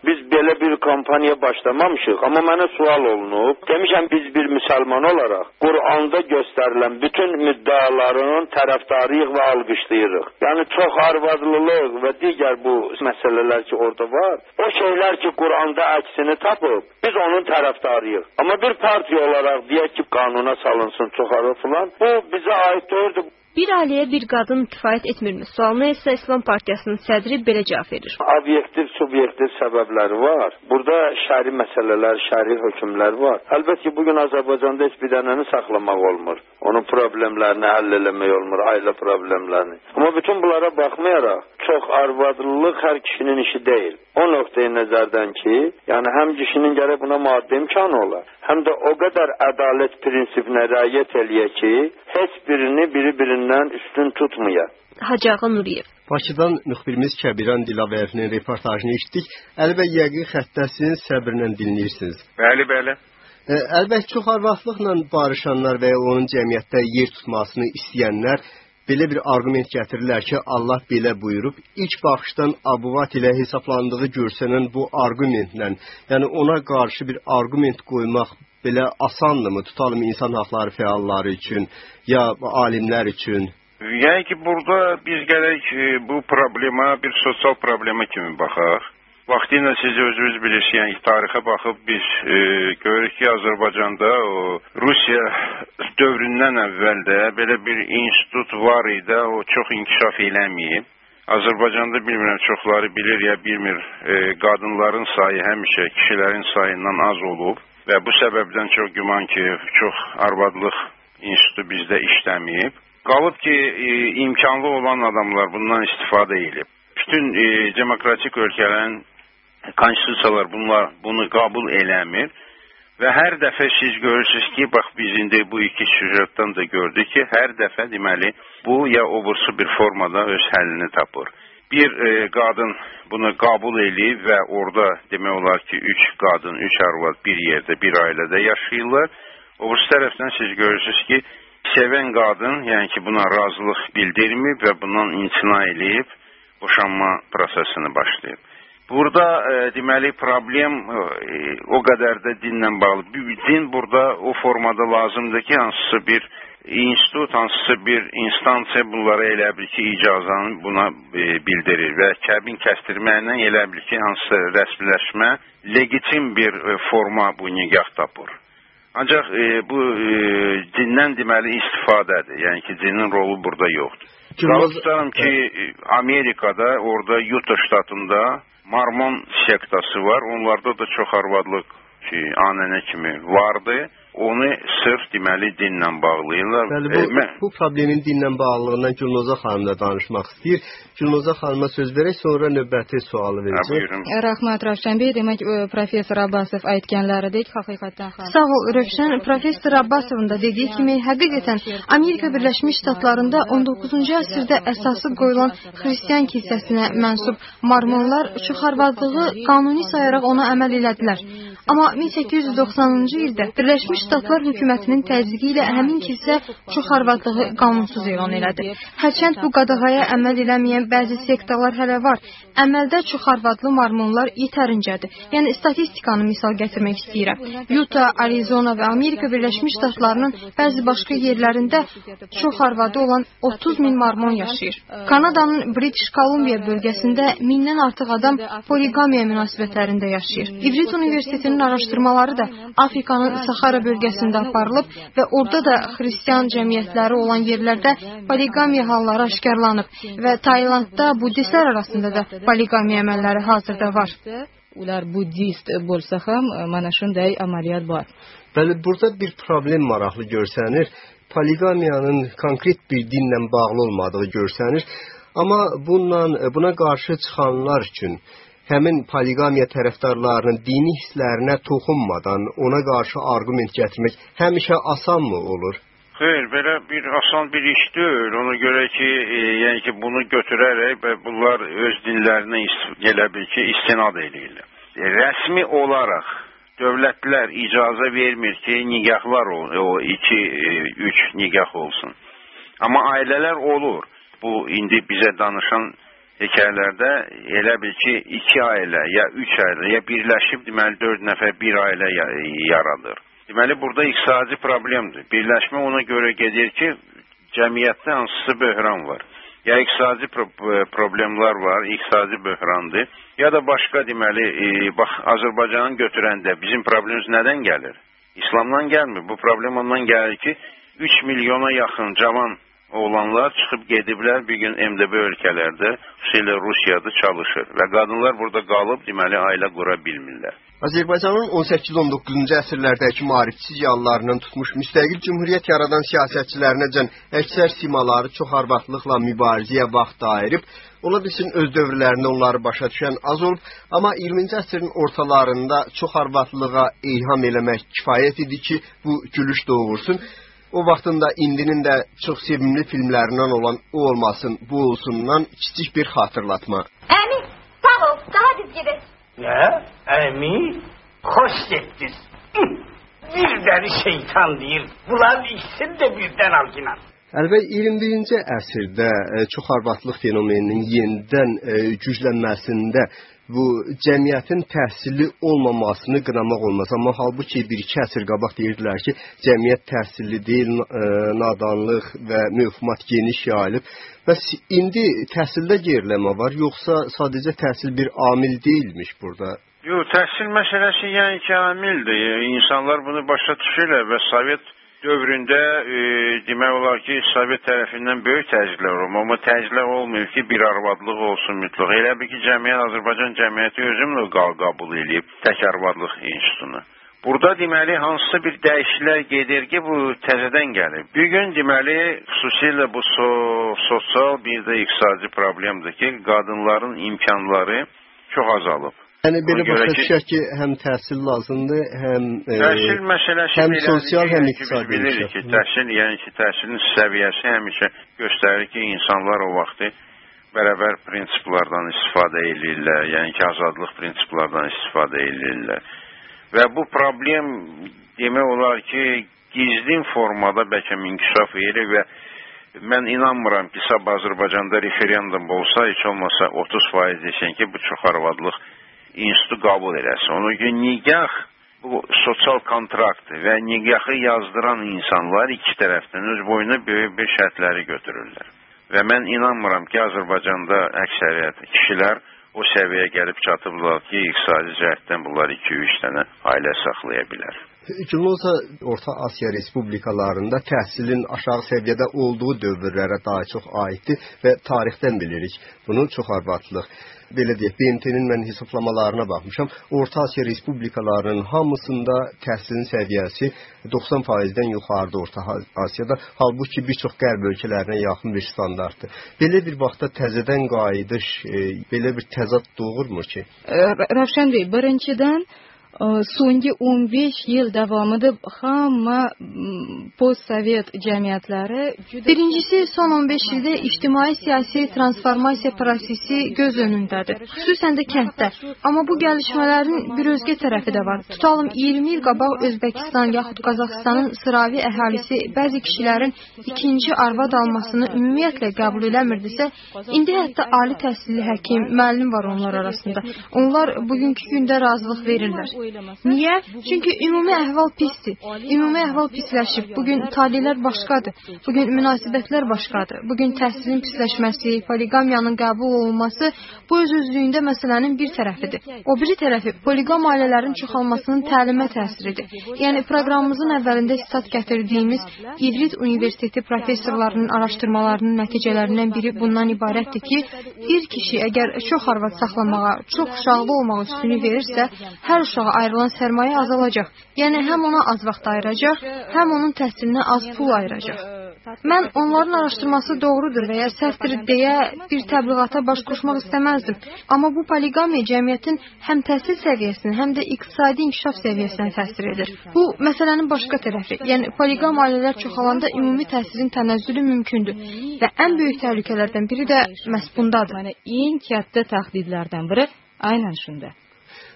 B: belə bir kampaniya başlamamışıq, amma mənə sual olunub. Demişəm biz bir müsəlman olaraq Quranda göstərilən bütün müddaların tərəfdarıyıq və alqışlayırıq. Yəni çox arvadlılıq və digər bu məsələlər ki orada var, o şeylər ki Quranda əksini tapıb, biz onun tərəfdarıyıq. Amma bir partiya olaraq deyək ki qanuna salınsın çoxarı filan, bu bizə aid deyildir.
F: Bir ailəyə bir qadın kifayət etmirmi? Sualına isə İslam Partiyasının sədri belə cavab verir.
B: Obyektiv, subyektiv səbəbləri var. Burada şəri məsələlər, şəri hökmlər var. Əlbəttə ki, bugün Azərbaycanda heç bir dənəni saxlamaq olmur. Onun problemlərini həll eləmək olmur, ailə problemlərini. Amma bütün bunlara baxmayaraq, çox arvadlılıq hər kişinin işi deyil. O nöqteyi nəzərdən ki, yəni həm kişinin gərək buna maddi imkanı olar, həm də o qədər ədalət prinsipinə riayət eləyə ki, heç birini biri-birindən üstün tutmaya.
F: Hacı Nuriyev.
D: Bakıdan müxbirimiz Kəbiran Dilavərinin reportajını işitdik. Əlbəttə yəqin xəttəsiniz, səbirlə dinləyirsiniz.
N: Bəli, bəli.
D: Əlbəttə çox arvadlıqla barışanlar və ya onun cəmiyyətdə yer tutmasını istəyənlər belə bir arqument gətirirlər ki, Allah belə buyurub, ilk baxışdan abuvat ilə hesablandığı görsənən bu arqumentlə, yəni ona qarşı bir arqument qoymaq belə asandırmı, tutalım insan haqları fəalları üçün, ya alimlər üçün?
N: Yəni ki, burada biz gərək bu problema bir sosial problema kimi baxaq. Vaxtilə siz özünüz bilirsiniz, yəni tarixə baxıb biz e, görürük ki, Azərbaycanda o Rusiya dövründən əvvəldə belə bir institut var idi, o çox inkişaf eləməyib. Azərbaycanda bilmirəm, çoxları bilir ya bilmir, e, qadınların sayı həmişə kişilərin sayından az olub və bu səbəbdən çox güman ki, çox arvadlıq institutu bizdə işləməyib. Qalıb ki, e, imkanlı olan adamlar bundan istifadə edib. Bütün e, demokratik ölkələrin konstitusiyalar bunlar bunu qəbul eləmir və hər dəfə siz görürsünüz ki, bax biz indi bu iki süjetdən də gördük ki, hər dəfə deməli bu ya obursu bir formada öz həllini tapır. Bir e, qadın bunu qəbul eləyib və orada demək olar ki, üç qadın, üç arvad bir yerdə, bir ailədə yaşayırlar. Obursu tərəfdən siz görürsünüz ki, sevən qadın, yəni ki, buna razılıq bildirməyib və bundan imtina eləyib boşanma prosesini başlayıb. Burada e, deməli problem e, o qədər də dinlə bağlı. Din burada o formada lazımdır ki, hansısa bir institut, hansısa bir instansiya bunlara elə bil ki, icazanı buna e, bildirir və kəbin kəstirməklə elə bil ki, hansısa rəsmiləşmə, legitim bir e, forma bu nigah tapır. Ancaq e, bu e, dindən deməli istifadədir. Yəni ki, dinin rolu burada yoxdur. Qalıb tutarım ki, Amerikada, orada Utah ştatında Mormon sektası var. Onlarda da çox arvadlıq ki, anənə kimi vardı. Onu sırf deməli dinlə bağlayırlar.
D: Bəli, bu, e, mən... bu problemin dinlə bağlılığından Gülnoza xanım da danışmaq istəyir. Gülnoza xanıma söz verək, sonra növbəti sualı verəcək.
X: Rəhmət Rövşən bəy, demək professor Abbasov aytganlaridek haqiqatdan ham.
A: Sağ ol Rövşən, professor Abbasovun da dediyi kimi həqiqətən Amerika Birləşmiş Ştatlarında on doqquzuncu əsrdə əsası qoyulan xristian kilsəsinə mənsub mormonlar çoxarvadlığı qanuni sayaraq ona əməl elədilər. Amma min səkkiz yüz doxsanıncı ildə Birləşmiş Ştatlar hökumətinin təzyiqi ilə həmin kilsə çoxarvadlığı qanunsuz elan elədi. Hərçənd bu qadağaya əməl eləməyən bəzi sektalar hələ var. Əməldə çoxarvadlı mormonlar yetərincədir. Yəni statistikanı misal gətirmək istəyirəm. Utah, Arizona və Amerika Birləşmiş Ştatlarının bəzi başqa yerlərində çoxarvadı olan otuz min mormon yaşayır. Kanadanın British Columbia bölgəsində mindən artıq adam poligamiya münasibətlərində yaşayır. İvrit Universitetinin araşdırmaları da Afrikanın Sahara bölgəsində aparılıb və orada da xristian cəmiyyətləri olan yerlərdə poligamiya halları aşkarlanıb və Taylandda buddistlər arasında da poligamiya əməlləri hazırda var.
X: Ular buddist bolsa ham mana shunday amaliyat bor.
D: Bəli, burada bir problem maraqlı görsənir. Poligamiyanın konkret bir dinlə bağlı olmadığı görsənir. Amma bundan buna qarşı çıxanlar üçün həmin poligamiya tərəfdarlarının dini hisslərinə toxunmadan ona qarşı arqument gətirmək həmişə asanmı olur?
N: Xeyr, belə bir asan bir iş deyil. Ona görə ki, e, yəni ki, bunu götürərək və bunlar öz dinlərinə gələ bil ki, istinad edirlər. E, rəsmi olaraq dövlətlər icazə vermir ki, nigahlar o, o iki, e, üç nigah olsun. Amma ailələr olur. Bu indi bizə danışan hekayələrdə elə bil ki, iki ailə, ya üç ailə, ya birləşib, deməli, dörd nəfər bir ailə yaradır. Deməli, burada iqtisadi problemdir. Birləşmə ona görə gedir ki, cəmiyyətdə hansısa böhran var. Ya iqtisadi pro problemlər var, iqtisadi böhrandır. Ya da başqa, deməli, e, bax, Azərbaycanı götürəndə bizim problemimiz nədən gəlir? İslamdan gəlmir. Bu problem ondan gəlir ki, üç milyona yaxın cavan oğlanlar çıxıb gediblər bir gün M D B ölkələrdə, xüsusilə Rusiyada çalışır və qadınlar burada qalıb, deməli, ailə qura bilmirlər.
D: Azərbaycanın on səkkiz on doqquzuncu əsrlərdəki maarifçi ziyalılarından tutmuş müstəqil cümhuriyyət yaradan siyasətçilərinəcən əksər simaları çox arvadlıqla mübarizəyə vaxt ayırıb, ola bilsin öz dövrlərində onları başa düşən az olub, amma iyirminci əsrin ortalarında çox arvadlığa ilham eləmək kifayət idi ki, bu gülüş doğursun. O vaxtında indinin də çox sevimli filmlərindən olan o olmasın, bu olsundan kiçik bir xatırlatma.
L: Əmi, sağ ol, daha düz gedək.
O: Nə? Əmi? Xoş getdiniz. Bir dəri şeytan deyir. Bunların ikisini də birdən al ginan.
D: Əlbəttə iyirmi birinci əsrdə e, çox arvadlıq fenomeninin yenidən e, güclənməsində bu cəmiyyətin təhsilli olmamasını qınamaq olmaz. Amma halbuki bir-iki əsr qabaq deyirdilər ki, cəmiyyət təhsilli deyil, e, nadanlıq və mövhumat geniş yayılıb. Bəs indi təhsildə geriləmə var, yoxsa sadəcə təhsil bir amil deyilmiş burada?
N: Yox, təhsil məsələsi yəni ki, amildir. İnsanlar bunu başa düşürlər və Sovet dövründə e, demək olar ki, Sovet tərəfindən böyük təcrübələr olmur. Amma təcrübə olmuyor ki, bir arvadlıq olsun mütləq. Elə bir ki, cəmiyyət, Azərbaycan cəmiyyəti özümlə qəbul edib tək arvadlıq institutunu. Burada deməli hansısa bir dəyişikliklər gedir ki, bu təzədən gəlir. Bir gün deməli xüsusilə bu so sosial bir də iqtisadi problemdir ki, qadınların imkanları çox azalıb.
D: Yəni belə başa düşək ki, həm təhsil lazımdır, həm e,
N: təhsil məsələsi
D: həm sosial, həm iqtisadi.
N: Biz bilirik ki, təhsil, yəni ki, təhsilin səviyyəsi həmişə göstərir ki, insanlar o vaxtı bərabər prinsiplardan istifadə edirlər, yəni ki, azadlıq prinsiplardan istifadə edirlər. Və bu problem demək olar ki, gizlin formada bəlkə inkişaf edir və mən inanmıram ki, sabah Azərbaycanda referendum olsa, heç olmasa otuz faiz desən ki, bu çox arvadlıq institutu qəbul eləsin. Ona görə nigah bu sosial kontraktdır və nigahı yazdıran insanlar iki tərəfdən öz boyuna böyük bir şərtləri götürürlər. Və mən inanmıram ki, Azərbaycanda əksəriyyət kişilər o səviyyəyə gəlib çatıblar ki, iqtisadi cəhətdən bunlar iki üç dənə ailə saxlaya bilər.
D: Cümləsə, Orta Asiya respublikalarında təhsilin aşağı səviyyədə olduğu dövrlərə daha çox aiddir və tarixdən bilirik. Bunu çox arvadlıq. Belə deyək, B M T-nin mən hesablamalarına baxmışam. Orta Asiya respublikalarının hamısında təhsilin səviyyəsi doxsan faizdən yuxarıda Orta Asiyada. Halbuki bir çox qərb ölkələrinə yaxın bir standartdır. Belə bir vaxtda təzədən qayıdış, e, belə bir təzad doğurmur ki?
X: Ravşan Bey, birincidən so'nggi o'n besh yil davomida hamma postsovet cəmiyyətləri
A: birincisi son on beş ildə ictimai siyasi transformasiya prosesi göz önündədir. Xüsusən də kənddə. Amma bu gəlişmələrin bir özgə tərəfi də var. Tutalım iyirmi il qabaq Özbəkistan yaxud Qazaxıstanın sıravi əhalisi bəzi kişilərin ikinci arvad almasını ümumiyyətlə qəbul eləmirdisə, indi hətta ali təhsilli həkim, müəllim var onlar arasında. Onlar bugünkü gündə razılıq verirlər. Niyə? Çünki ümumi əhval pisdir. Ümumi əhval pisləşib. Bugün taleylər başqadır. Bugün münasibətlər başqadır. Bugün təhsilin pisləşməsi, poligamiyanın qəbul olunması bu öz-özlüyündə məsələnin bir tərəfidir. O biri tərəfi poligam ailələrin çoxalmasının təlimə təsiridir. Yəni proqramımızın əvvəlində sitat gətirdiyimiz İvrit Universiteti professorlarının araşdırmalarının nəticələrindən biri bundan ibarətdir ki, bir kişi əgər çox arvad saxlamağa, çox uşaqlı olmağa üstünlük verirsə, hər uşağa ayrılan sərmayə azalacaq. Yəni həm ona az vaxt ayıracaq, həm onun təhsilinə az pul ayıracaq. Mən onların araşdırması doğrudur və ya səhvdir deyə bir təbliğata baş qoşmaq istəməzdim. Amma bu poligamiya cəmiyyətin həm təhsil səviyyəsini, həm də iqtisadi inkişaf səviyyəsinə təsir edir. Bu məsələnin başqa tərəfi. Yəni poligam ailələr çoxalanda ümumi təhsilin tənəzzülü mümkündür və ən böyük təhlükələrdən biri də məhz bundadır.
X: Yəni ən katta təhdidlərdən biri aynen şunda.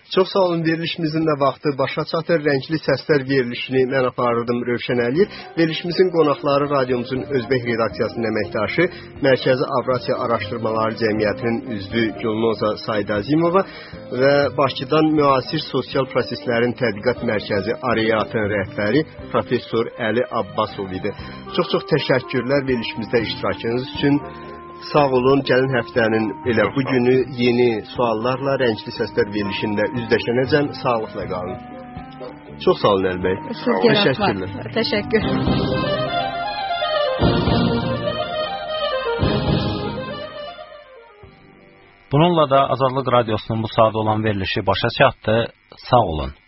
D: Çox sağ olun, verilişimizin də vaxtı başa çatır. Rəngli səslər verilişini mən aparırdım Rövşən Əliyev. Verilişimizin qonaqları radiomuzun Özbək redaksiyasının əməkdaşı, Mərkəzi Avrasiya Araşdırmaları Cəmiyyətinin üzvü Gülnoza Saidazimova və Bakıdan müasir sosial proseslərin tədqiqat mərkəzi Ariyatın rəhbəri professor Əli Abbasov idi. Çox-çox təşəkkürlər verilişimizdə iştirakınız üçün. Sağ olun, gəlin həftənin elə bu günü yeni suallarla rəngli səslər verilişində üzləşənəcəm. Sağlıqla qalın. Çox sağ olun Əli bəy. Təşəkkürlər.
X: Təşəkkür.
M: Bununla da Azadlıq Radiosunun bu saat olan verilişi başa çatdı. Sağ olun.